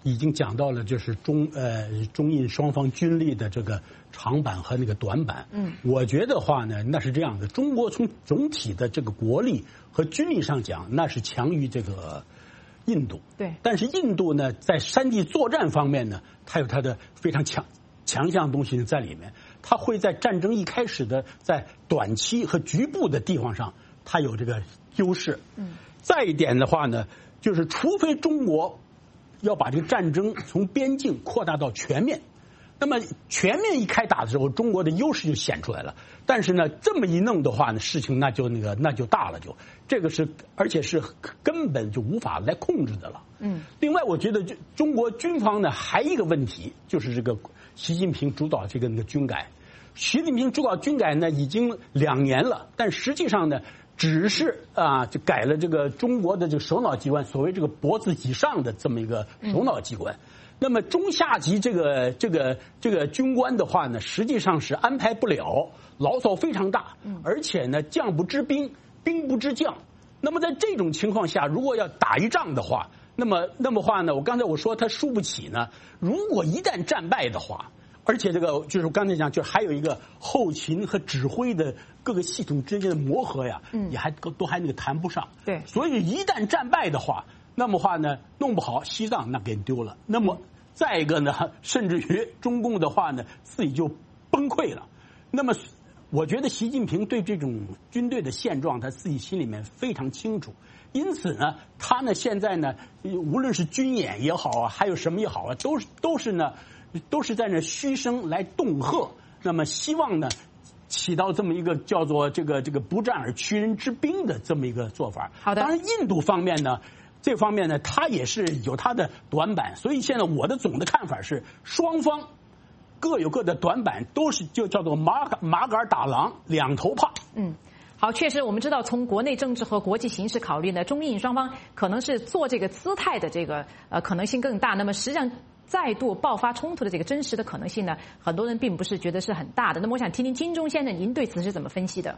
[SPEAKER 5] 已经讲到了，就是中呃中印双方军力的这个长板和那个短板。嗯，我觉得话呢，那是这样的，中国从总体的这个国力和军力上讲，那是强于这个印度。
[SPEAKER 2] 对，
[SPEAKER 5] 但是印度呢，在山地作战方面呢，它有它的非常强强项的东西在里面。它会在战争一开始的在短期和局部的地方上，它有这个优势。嗯，再一点的话呢，就是除非中国要把这个战争从边境扩大到全面，那么全面一开打的时候，中国的优势就显出来了。但是呢，这么一弄的话呢，事情那就那个那就大了，就这个是而且是根本就无法来控制的了。嗯。另外，我觉得中国军方呢还一个问题，就是这个习近平主导这个那个军改。习近平主导军改呢已经两年了，但实际上呢，只是啊，就改了这个中国的这个首脑机关，所谓这个脖子以上的这么一个首脑机关。嗯、那么中下级这个这个这个军官的话呢，实际上是安排不了，牢骚非常大，而且呢，将不知兵，兵不知将。那么在这种情况下，如果要打一仗的话，那么那么话呢，我刚才我说他输不起呢，如果一旦战败的话。而且这个就是我刚才讲，就还有一个后勤和指挥的各个系统之间的磨合呀，嗯，也还都还那个谈不上。对，所以一旦战败的话，那么话呢，弄不好西藏那给丢了。那么再一个呢，甚至于中共的话呢，自己就崩溃了。那么我觉得习近平对这种军队的现状，他自己心里面非常清楚。因此呢，他呢现在呢，无论是军演也好啊，还有什么也好啊，都是都是呢。都是在那嘘声来恫吓，那么希望呢起到这么一个叫做这个这个不战而屈人之兵的这么一个做法。好的，当然印度方面呢，这方面呢，它也是有它的短板，所以现在我的总的看法是，双方各有各的短板，都是就叫做马马杆打狼，两头怕。嗯。
[SPEAKER 2] 好，确实我们知道，从国内政治和国际形势考虑呢，中印双方可能是做这个姿态的这个呃可能性更大。那么实际上再度爆发冲突的这个真实的可能性呢，很多人并不是觉得是很大的。那么我想听听金钟先生，您对此是怎么分析的？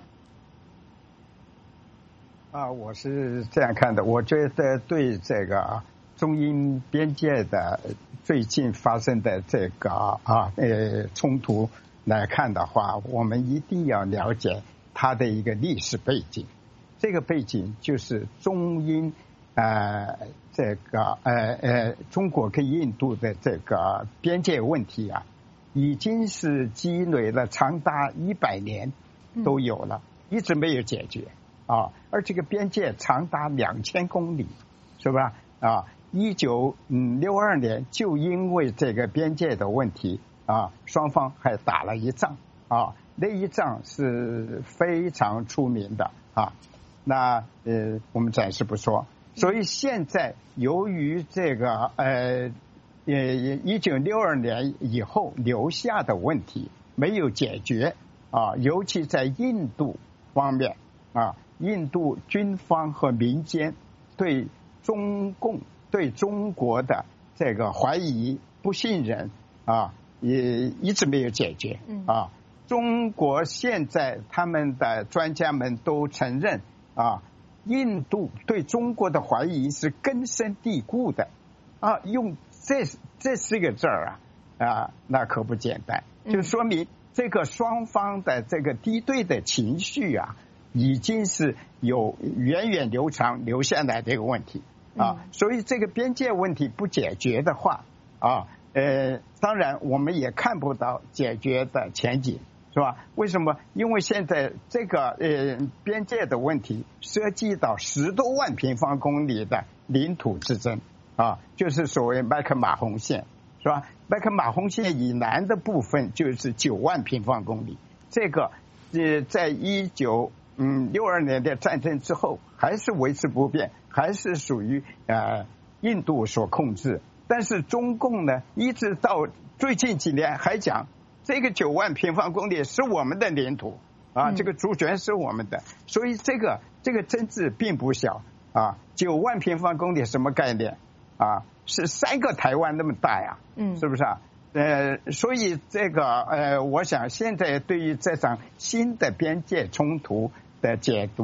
[SPEAKER 6] 啊，我是这样看的，我觉得对这个中印边界的最近发生的这个啊呃冲突来看的话，我们一定要了解它的一个历史背景。这个背景就是中印呃这个呃呃中国跟印度的这个边界问题啊，已经是积累了长达一百年都有了，一直没有解决啊。而这个边界长达两千公里，是吧？啊，一九六二年就因为这个边界的问题啊，双方还打了一仗啊。那一仗是非常出名的啊，那呃我们暂时不说。所以现在由于这个呃呃一九六二年以后留下的问题没有解决啊，尤其在印度方面啊，印度军方和民间对中共对中国的这个怀疑不信任啊，也一直没有解决啊。中国现在他们的专家们都承认啊，印度对中国的怀疑是根深蒂固的啊，用这这四个字儿啊啊，那可不简单，就说明这个双方的这个敌对的情绪啊，已经是有源远流长留下来这个问题啊，所以这个边界问题不解决的话啊，呃，当然我们也看不到解决的前景。是吧？为什么？因为现在这个呃边界的问题涉及到十多万平方公里的领土之争啊，就是所谓麦克马洪线，是吧？麦克马洪线以南的部分就是九万平方公里，这个呃在一九嗯六二年的战争之后还是维持不变，还是属于呃印度所控制。但是中共呢，一直到最近几年还讲。这个九万平方公里是我们的领土啊，这个主权是我们的，所以这个这个争执并不小啊。九万平方公里什么概念啊？是三个台湾那么大呀，嗯，是不是啊？呃，所以这个呃，我想现在对于这场新的边界冲突的解读，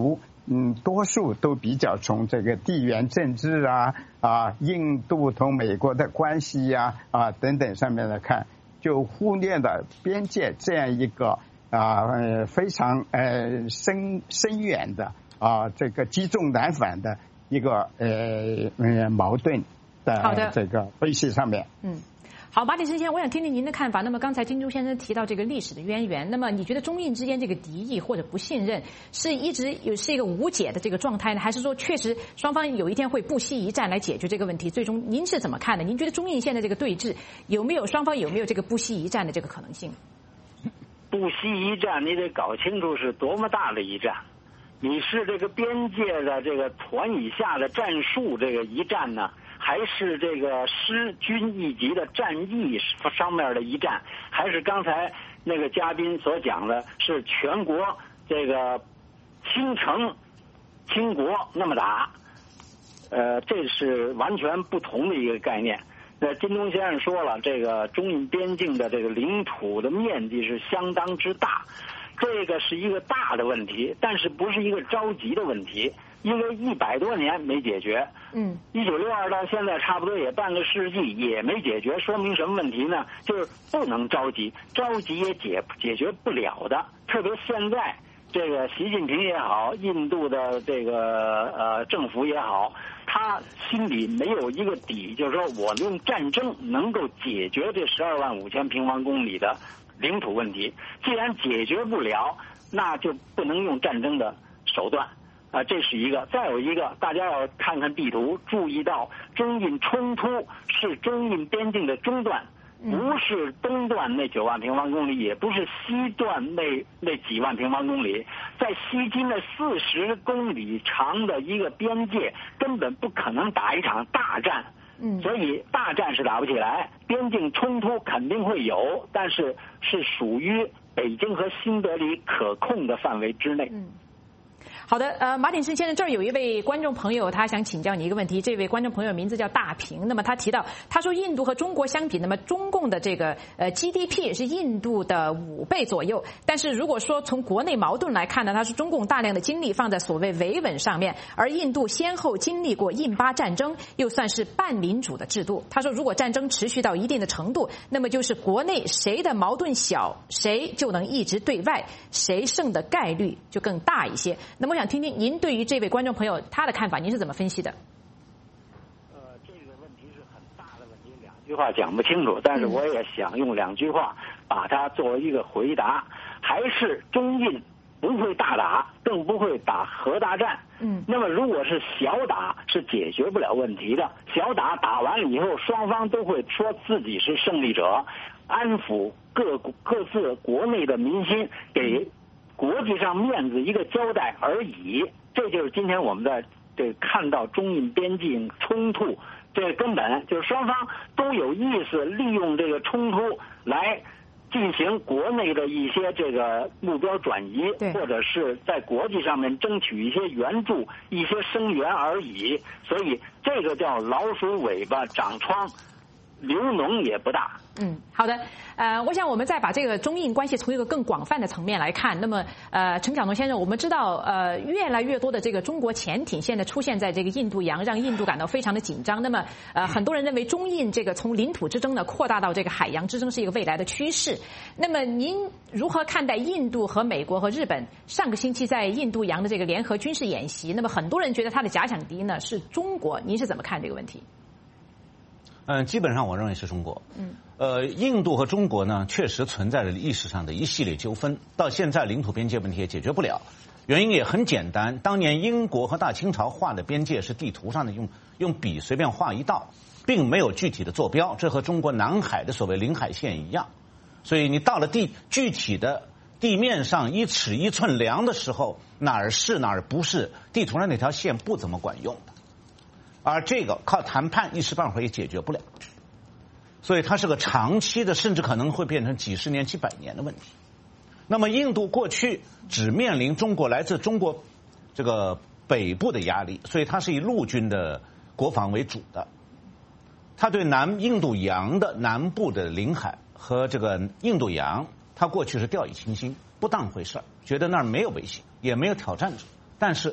[SPEAKER 6] 嗯，多数都比较从这个地缘政治啊啊，印度同美国的关系呀 啊, 啊等等上面来看，就忽略了边界这样一个啊呃非常呃深深远的啊这个积重难返的一个呃呃矛盾的这个分析上面。
[SPEAKER 2] 嗯。好，马鼎盛先生，我想听听您的看法。那么刚才金珠先生提到这个历史的渊源，那么你觉得中印之间这个敌意或者不信任是一直有是一个无解的这个状态呢，还是说确实双方有一天会不惜一战来解决这个问题？最终您是怎么看的？您觉得中印现在这个对峙有没有双方有没有这个不惜一战的这个可能性？
[SPEAKER 8] 不惜一战，你得搞清楚是多么大的一战。你是这个边界的这个团以下的战术这个一战呢，还是这个师军一级的战役上面的一战，还是刚才那个嘉宾所讲的是全国这个倾城倾国那么打？呃，这是完全不同的一个概念。那金东先生说了，这个中印边境的这个领土的面积是相当之大，这个是一个大的问题，但是不是一个着急的问题。因为一百多年没解决，
[SPEAKER 2] 嗯，
[SPEAKER 8] 一九六二到现在差不多也半个世纪也没解决，说明什么问题呢？就是不能着急，着急也解解决不了的。特别现在这个习近平也好，印度的这个呃政府也好，他心里没有一个底，就是说我用战争能够解决这十二万五千平方公里的领土问题。既然解决不了，那就不能用战争的手段。啊，这是一个。再有一个，大家要看看地图，注意到中印冲突是中印边境的中段，不是东段那九万平方公里，也不是西段那那几万平方公里，在西经的四十公里长的一个边界，根本不可能打一场大战。
[SPEAKER 2] 嗯，
[SPEAKER 8] 所以大战是打不起来，边境冲突肯定会有，但是是属于北京和新德里可控的范围之内。
[SPEAKER 2] 嗯。好的，呃，马鼎盛先生，这儿有一位观众朋友，他想请教你一个问题。这位观众朋友名字叫大平，那么他提到，他说印度和中国相比，那么中共的这个呃 G D P 是印度的五倍左右，但是如果说从国内矛盾来看呢，他说中共大量的精力放在所谓维稳上面，而印度先后经历过印巴战争，又算是半民主的制度。他说，如果战争持续到一定的程度，那么就是国内谁的矛盾小，谁就能一直对外，谁胜的概率就更大一些。那么我想听听您对于这位观众朋友他的看法，您是怎么分析的？
[SPEAKER 8] 呃，这个问题是很大的问题，两句话讲不清楚，但是我也想用两句话把它作为一个回答。还是中印不会大打，更不会打核大战。嗯，那么如果是小打，是解决不了问题的。小打打完了以后，双方都会说自己是胜利者，安抚各各自国内的民心，给国际上面子一个交代而已。这就是今天我们在这看到中印边境冲突，这个根本就是双方都有意思利用这个冲突来进行国内的一些这个目标转移，或者是在国际上面争取一些援助、一些声援而已。所以这个叫老鼠尾巴长疮，流脓也不大。
[SPEAKER 2] 嗯，好的，呃，我想我们再把这个中印关系从一个更广泛的层面来看。那么，呃，陈晓东先生，我们知道，呃，越来越多的这个中国潜艇现在出现在这个印度洋，让印度感到非常的紧张。那么，呃，很多人认为中印这个从领土之争呢扩大到这个海洋之争是一个未来的趋势。那么，您如何看待印度和美国和日本上个星期在印度洋的这个联合军事演习？那么，很多人觉得他的假想敌呢是中国，您是怎么看这个问题？
[SPEAKER 7] 嗯，基本上我认为是中国。嗯，呃，印度和中国呢，确实存在着历史上的一系列纠纷，到现在领土边界问题也解决不了。原因也很简单，当年英国和大清朝画的边界是地图上的用用笔随便画一道，并没有具体的坐标，这和中国南海的所谓领海线一样。所以你到了地具体的地面上一尺一寸量的时候，哪儿是哪儿不是，地图上那条线不怎么管用的。而这个靠谈判一时半会儿也解决不了，所以它是个长期的，甚至可能会变成几十年、几百年的问题。那么印度过去只面临中国来自中国这个北部的压力，所以它是以陆军的国防为主的。它对南印度洋的南部的领海和这个印度洋，它过去是掉以轻心，不当回事儿，觉得那儿没有威胁，也没有挑战者。但是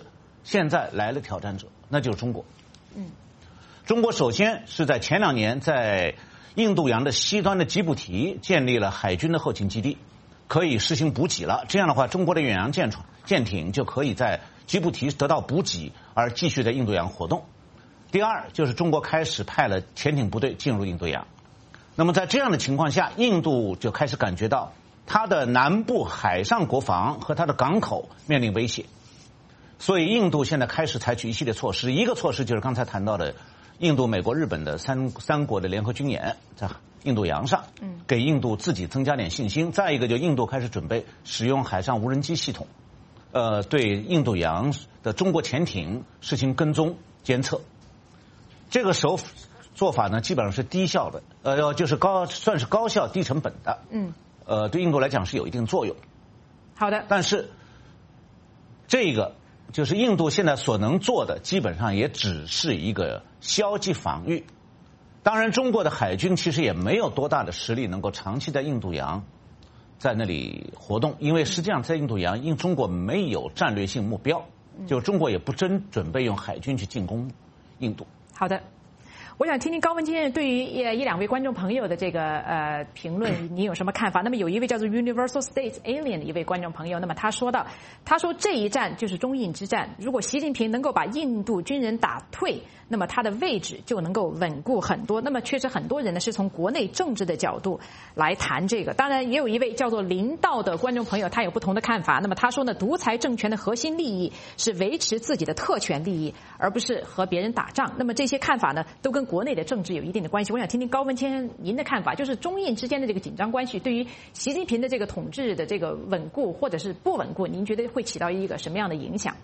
[SPEAKER 7] 现在来了挑战者，那就是中国。
[SPEAKER 2] 嗯，
[SPEAKER 7] 中国首先是在前两年在印度洋的西端的吉布提建立了海军的后勤基地，可以实行补给了。这样的话，中国的远洋舰船、舰艇就可以在吉布提得到补给，而继续在印度洋活动。第二，就是中国开始派了潜艇部队进入印度洋。那么在这样的情况下，印度就开始感觉到它的南部海上国防和它的港口面临威胁，所以印度现在开始采取一系列措施。一个措施就是刚才谈到的印度、美国、日本的三三国的联合军演，在印度洋上，给印度自己增加点信心。再一个，就印度开始准备使用海上无人机系统，呃，对印度洋的中国潜艇实行跟踪监测。这个手做法呢，基本上是低效的，呃，就是高算是高效低成本的，嗯，呃，对印度来讲是有一定作用。
[SPEAKER 2] 好的，
[SPEAKER 7] 但是这个就是印度现在所能做的，基本上也只是一个消极防御。当然，中国的海军其实也没有多大的实力能够长期在印度洋在那里活动，因为实际上在印度洋，因中国没有战略性目标，就中国也不真准备用海军去进攻印度。
[SPEAKER 2] 好的，我想听听高文先生对于一一两位观众朋友的这个呃评论，你有什么看法？那么有一位叫做 Universal States Alien 的一位观众朋友，那么他说到，他说这一战就是中印之战，如果习近平能够把印度军人打退，那么他的位置就能够稳固很多。那么确实很多人呢是从国内政治的角度来谈这个。当然也有一位叫做林道的观众朋友，他有不同的看法。那么他说呢，独裁政权的核心利益是维持自己的特权利益，而不是和别人打仗。那么这些看法呢，都跟国内的政治有一定的关系。我想听听高文先生您的看法，就是中印之间的这个紧张关系对于习近平的这个统治的这个稳固或者是不稳固，您觉得会起到一个什么样的影响？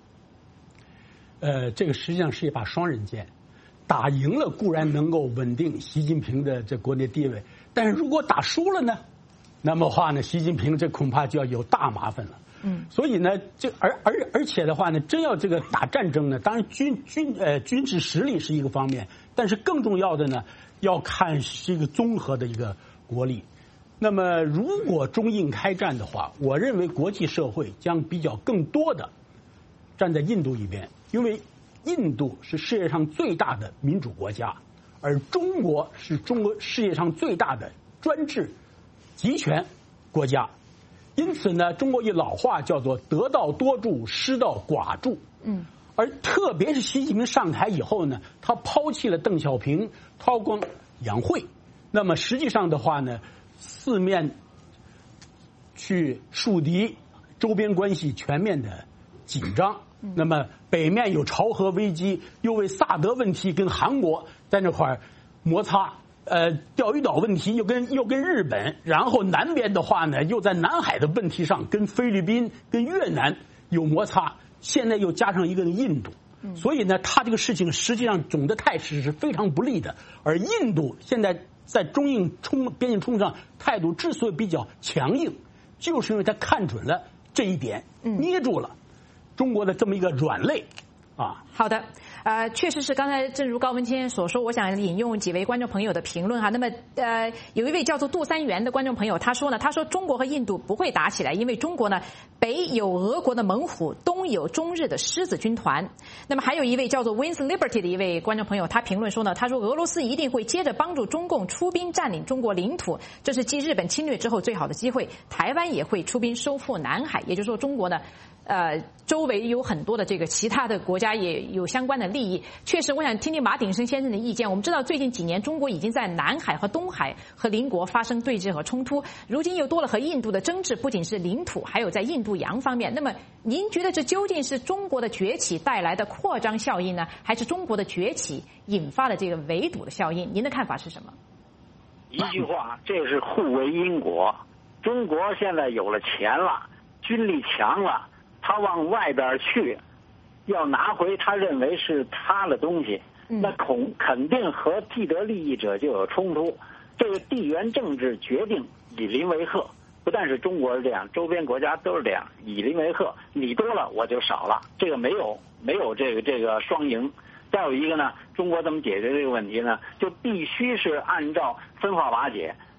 [SPEAKER 5] 呃，这个实际上是一把双刃剑，打赢了固然能够稳定习近平的这国内地位，但是如果打输了呢，那么话呢，习近平这恐怕就要有大麻烦了。嗯，所以呢，这而而而且的话呢，真要这个打战争呢，当然军军呃军事实力是一个方面，但是更重要的呢，要看是一个综合的一个国力。那么，如果中印开战的话，我认为国际社会将比较更多的站在印度一边。因为印度是世界上最大的民主国家，而中国是中国世界上最大的专制集权国家，因此呢，中国一老话叫做得道多助，失道寡助。嗯，而特别是习近平上台以后呢，他抛弃了邓小平韬光养晦，那么实际上的话呢，四面去树敌，周边关系全面的紧张。那么北面有朝核危机，又为萨德问题跟韩国在那块摩擦，呃，钓鱼岛问题又跟又跟日本，然后南边的话呢，又在南海的问题上跟菲律宾、跟越南有摩擦，现在又加上一个印度，所以呢，他这个事情实际上总的态势是非常不利的。而印度现在在中印冲边境冲突上态度之所以比较强硬，就是因为他看准了这一点，捏住了中国的这么一个软肋啊。
[SPEAKER 2] 好的，呃，确实是刚才正如高文先生所说，我想引用几位观众朋友的评论哈。那么，呃，有一位叫做杜三元的观众朋友，他说呢，他说中国和印度不会打起来，因为中国呢北有俄国的猛虎，东有中日的狮子军团。那么还有一位叫做 Wins Liberty 的一位观众朋友，他评论说呢，他说俄罗斯一定会接着帮助中共出兵占领中国领土，这是继日本侵略之后最好的机会。台湾也会出兵收复南海，也就是说中国呢。呃，周围有很多的这个其他的国家也有相关的利益。确实，我想听听马鼎盛先生的意见。我们知道，最近几年中国已经在南海和东海和邻国发生对峙和冲突，如今又多了和印度的争执，不仅是领土，还有在印度洋方面。那么，您觉得这究竟是中国的崛起带来的扩张效应呢，还是中国的崛起引发了这个围堵的效应？您的看法是什么？
[SPEAKER 8] 一句话，这是互为因果。中国现在有了钱了，军力强了。他往外边去，要拿回他认为是他的东西，那恐肯定和既得利益者就有冲突。这个地缘政治决定以邻为壑，不但是中国是这样，周边国家都是这样，以邻为壑，你多了我就少了，这个没有没有这个这个双赢。再有一个呢，中国怎么解决这个问题呢？就必须是按照分化瓦解，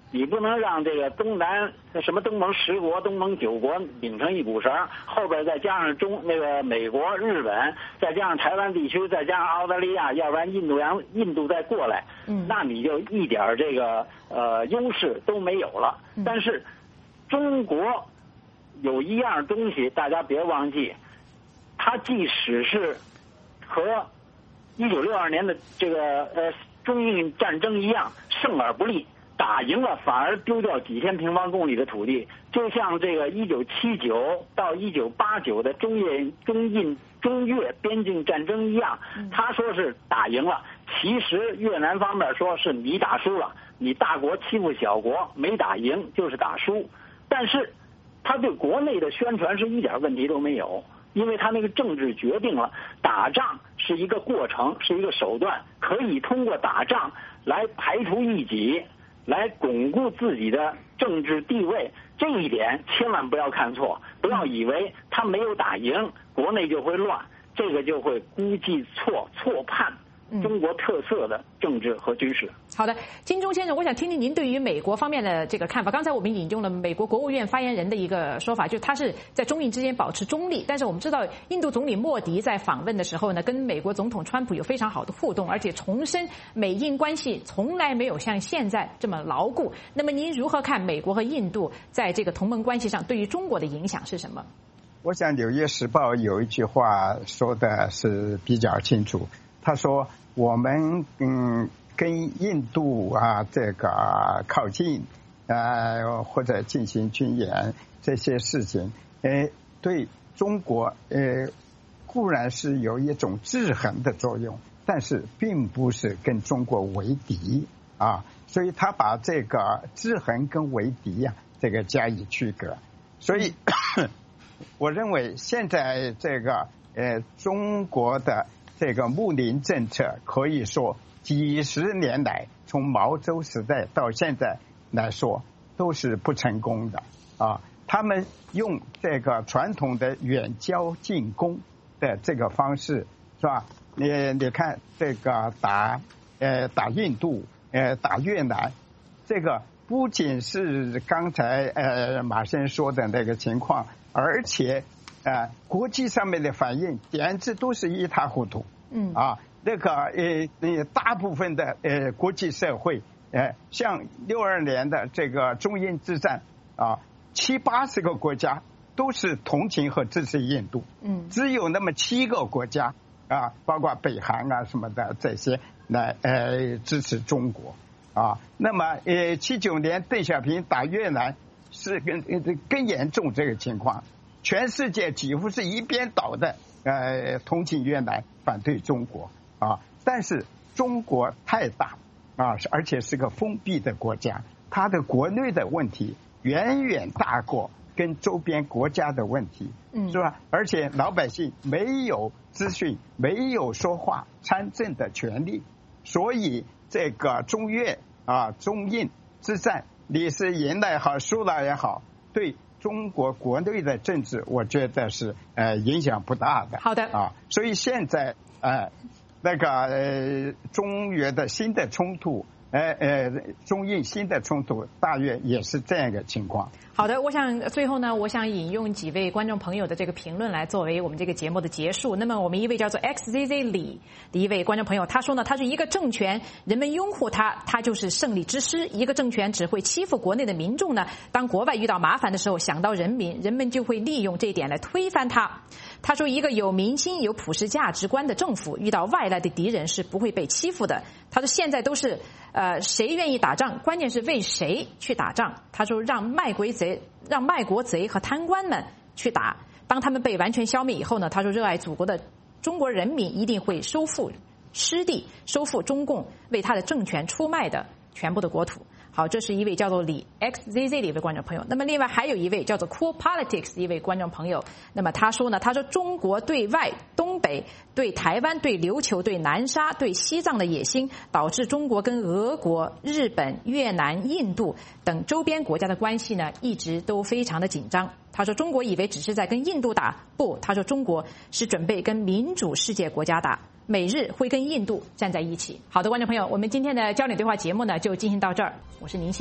[SPEAKER 8] 你不能让这个东南什么东盟十国、东盟九国拧成一股绳，后边再加上中那个美国、日本，再加上台湾地区，再加上澳大利亚，要不然印度洋印度再过来，嗯，那你就一点这个呃优势都没有了。但是中国有一样东西大家别忘记，它即使是和一九六二年的这个呃中印战争一样，胜而不利。打赢了反而丢掉几千平方公里的土地，就像这个一九七九到一九八九的中越中印中越边境战争一样，他说是打赢了，其实越南方面说是你打输了，你大国欺负小国，没打赢就是打输。但是他对国内的宣传是一点问题都没有，因为他那个政治决定了，打仗是一个过程，是一个手段，可以通过打仗来排除异己，来巩固自己的政治地位，这一点千万不要看错，不要以为他没有打赢，国内就会乱，这个就会估计错、错判中国特色的政治和军事。
[SPEAKER 2] 好的，金钟先生，我想听听您对于美国方面的这个看法。刚才我们引用了美国国务院发言人的一个说法，就是他是在中印之间保持中立。但是我们知道，印度总理莫迪在访问的时候呢，跟美国总统川普有非常好的互动，而且重申美印关系从来没有像现在这么牢固。那么您如何看美国和印度在这个同盟关系上对于中国的影响是什么？
[SPEAKER 6] 我想《纽约时报》有一句话说的是比较清楚，他说我们嗯跟印度啊这个靠近，呃或者进行军演这些事情，呃对中国呃固然是有一种制衡的作用，但是并不是跟中国为敌啊，所以他把这个制衡跟为敌呀、啊、这个加以区隔，所以我认为现在这个呃中国的这个睦邻政策可以说几十年来，从毛泽东时代到现在来说都是不成功的啊。他们用这个传统的远交近攻的这个方式，是吧？你你看这个打呃打印度，呃打越南，这个不仅是刚才呃马先生说的那个情况，而且呃国际上面的反应简直都是一塌糊涂。嗯啊，那个呃呃大部分的呃国际社会，呃像六二年的这个中印之战啊，七八十个国家都是同情和支持印度，嗯，只有那么七个国家啊，包括北韩啊什么的这些来呃支持中国啊。那么呃七九年邓小平打越南是更更严重这个情况，全世界几乎是一边倒的呃同情越南，反对中国啊。但是中国太大啊，而且是个封闭的国家，它的国内的问题远远大过跟周边国家的问题，嗯，是吧？而且老百姓没有资讯，没有说话参政的权利，所以这个中越啊中印之战，你是赢了也好，输了也好，对中国国内的政治，我觉得是呃影响不大的。
[SPEAKER 2] 好的
[SPEAKER 6] 啊，所以现在呃那个呃中越的新的冲突，呃呃中印新的冲突，大约也是这样一个情况。
[SPEAKER 2] 好的，我想最后呢，我想引用几位观众朋友的这个评论来作为我们这个节目的结束。那么我们一位叫做 X Z Z 李的一位观众朋友，他说呢，他是一个政权，人们拥护他，他就是胜利之师。一个政权只会欺负国内的民众呢，当国外遇到麻烦的时候，想到人民，人们就会利用这一点来推翻他。他说，一个有民心、有普世价值观的政府，遇到外来的敌人是不会被欺负的。他说，现在都是呃谁愿意打仗，关键是为谁去打仗。他说，让卖国贼、让卖国贼和贪官们去打，当他们被完全消灭以后呢，他说，热爱祖国的中国人民一定会收复失地，收复中共为他的政权出卖的全部的国土。好，这是一位叫做李 X Z Z 的一位观众朋友。那么另外还有一位叫做 Cool Politics 的一位观众朋友。那么他说呢，他说中国对外、东北、对台湾、对琉球、对南沙、对西藏的野心，导致中国跟俄国、日本、越南、印度等周边国家的关系呢，一直都非常的紧张。他说中国以为只是在跟印度打，不，他说中国是准备跟民主世界国家打。美日会跟印度站在一起。好的，观众朋友，我们今天的焦点对话节目呢就进行到这儿，我是宁鑫。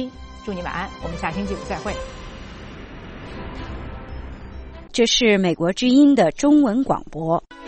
[SPEAKER 2] 祝你晚安，我们下星期五再会。
[SPEAKER 9] 这是美国之音的中文广播。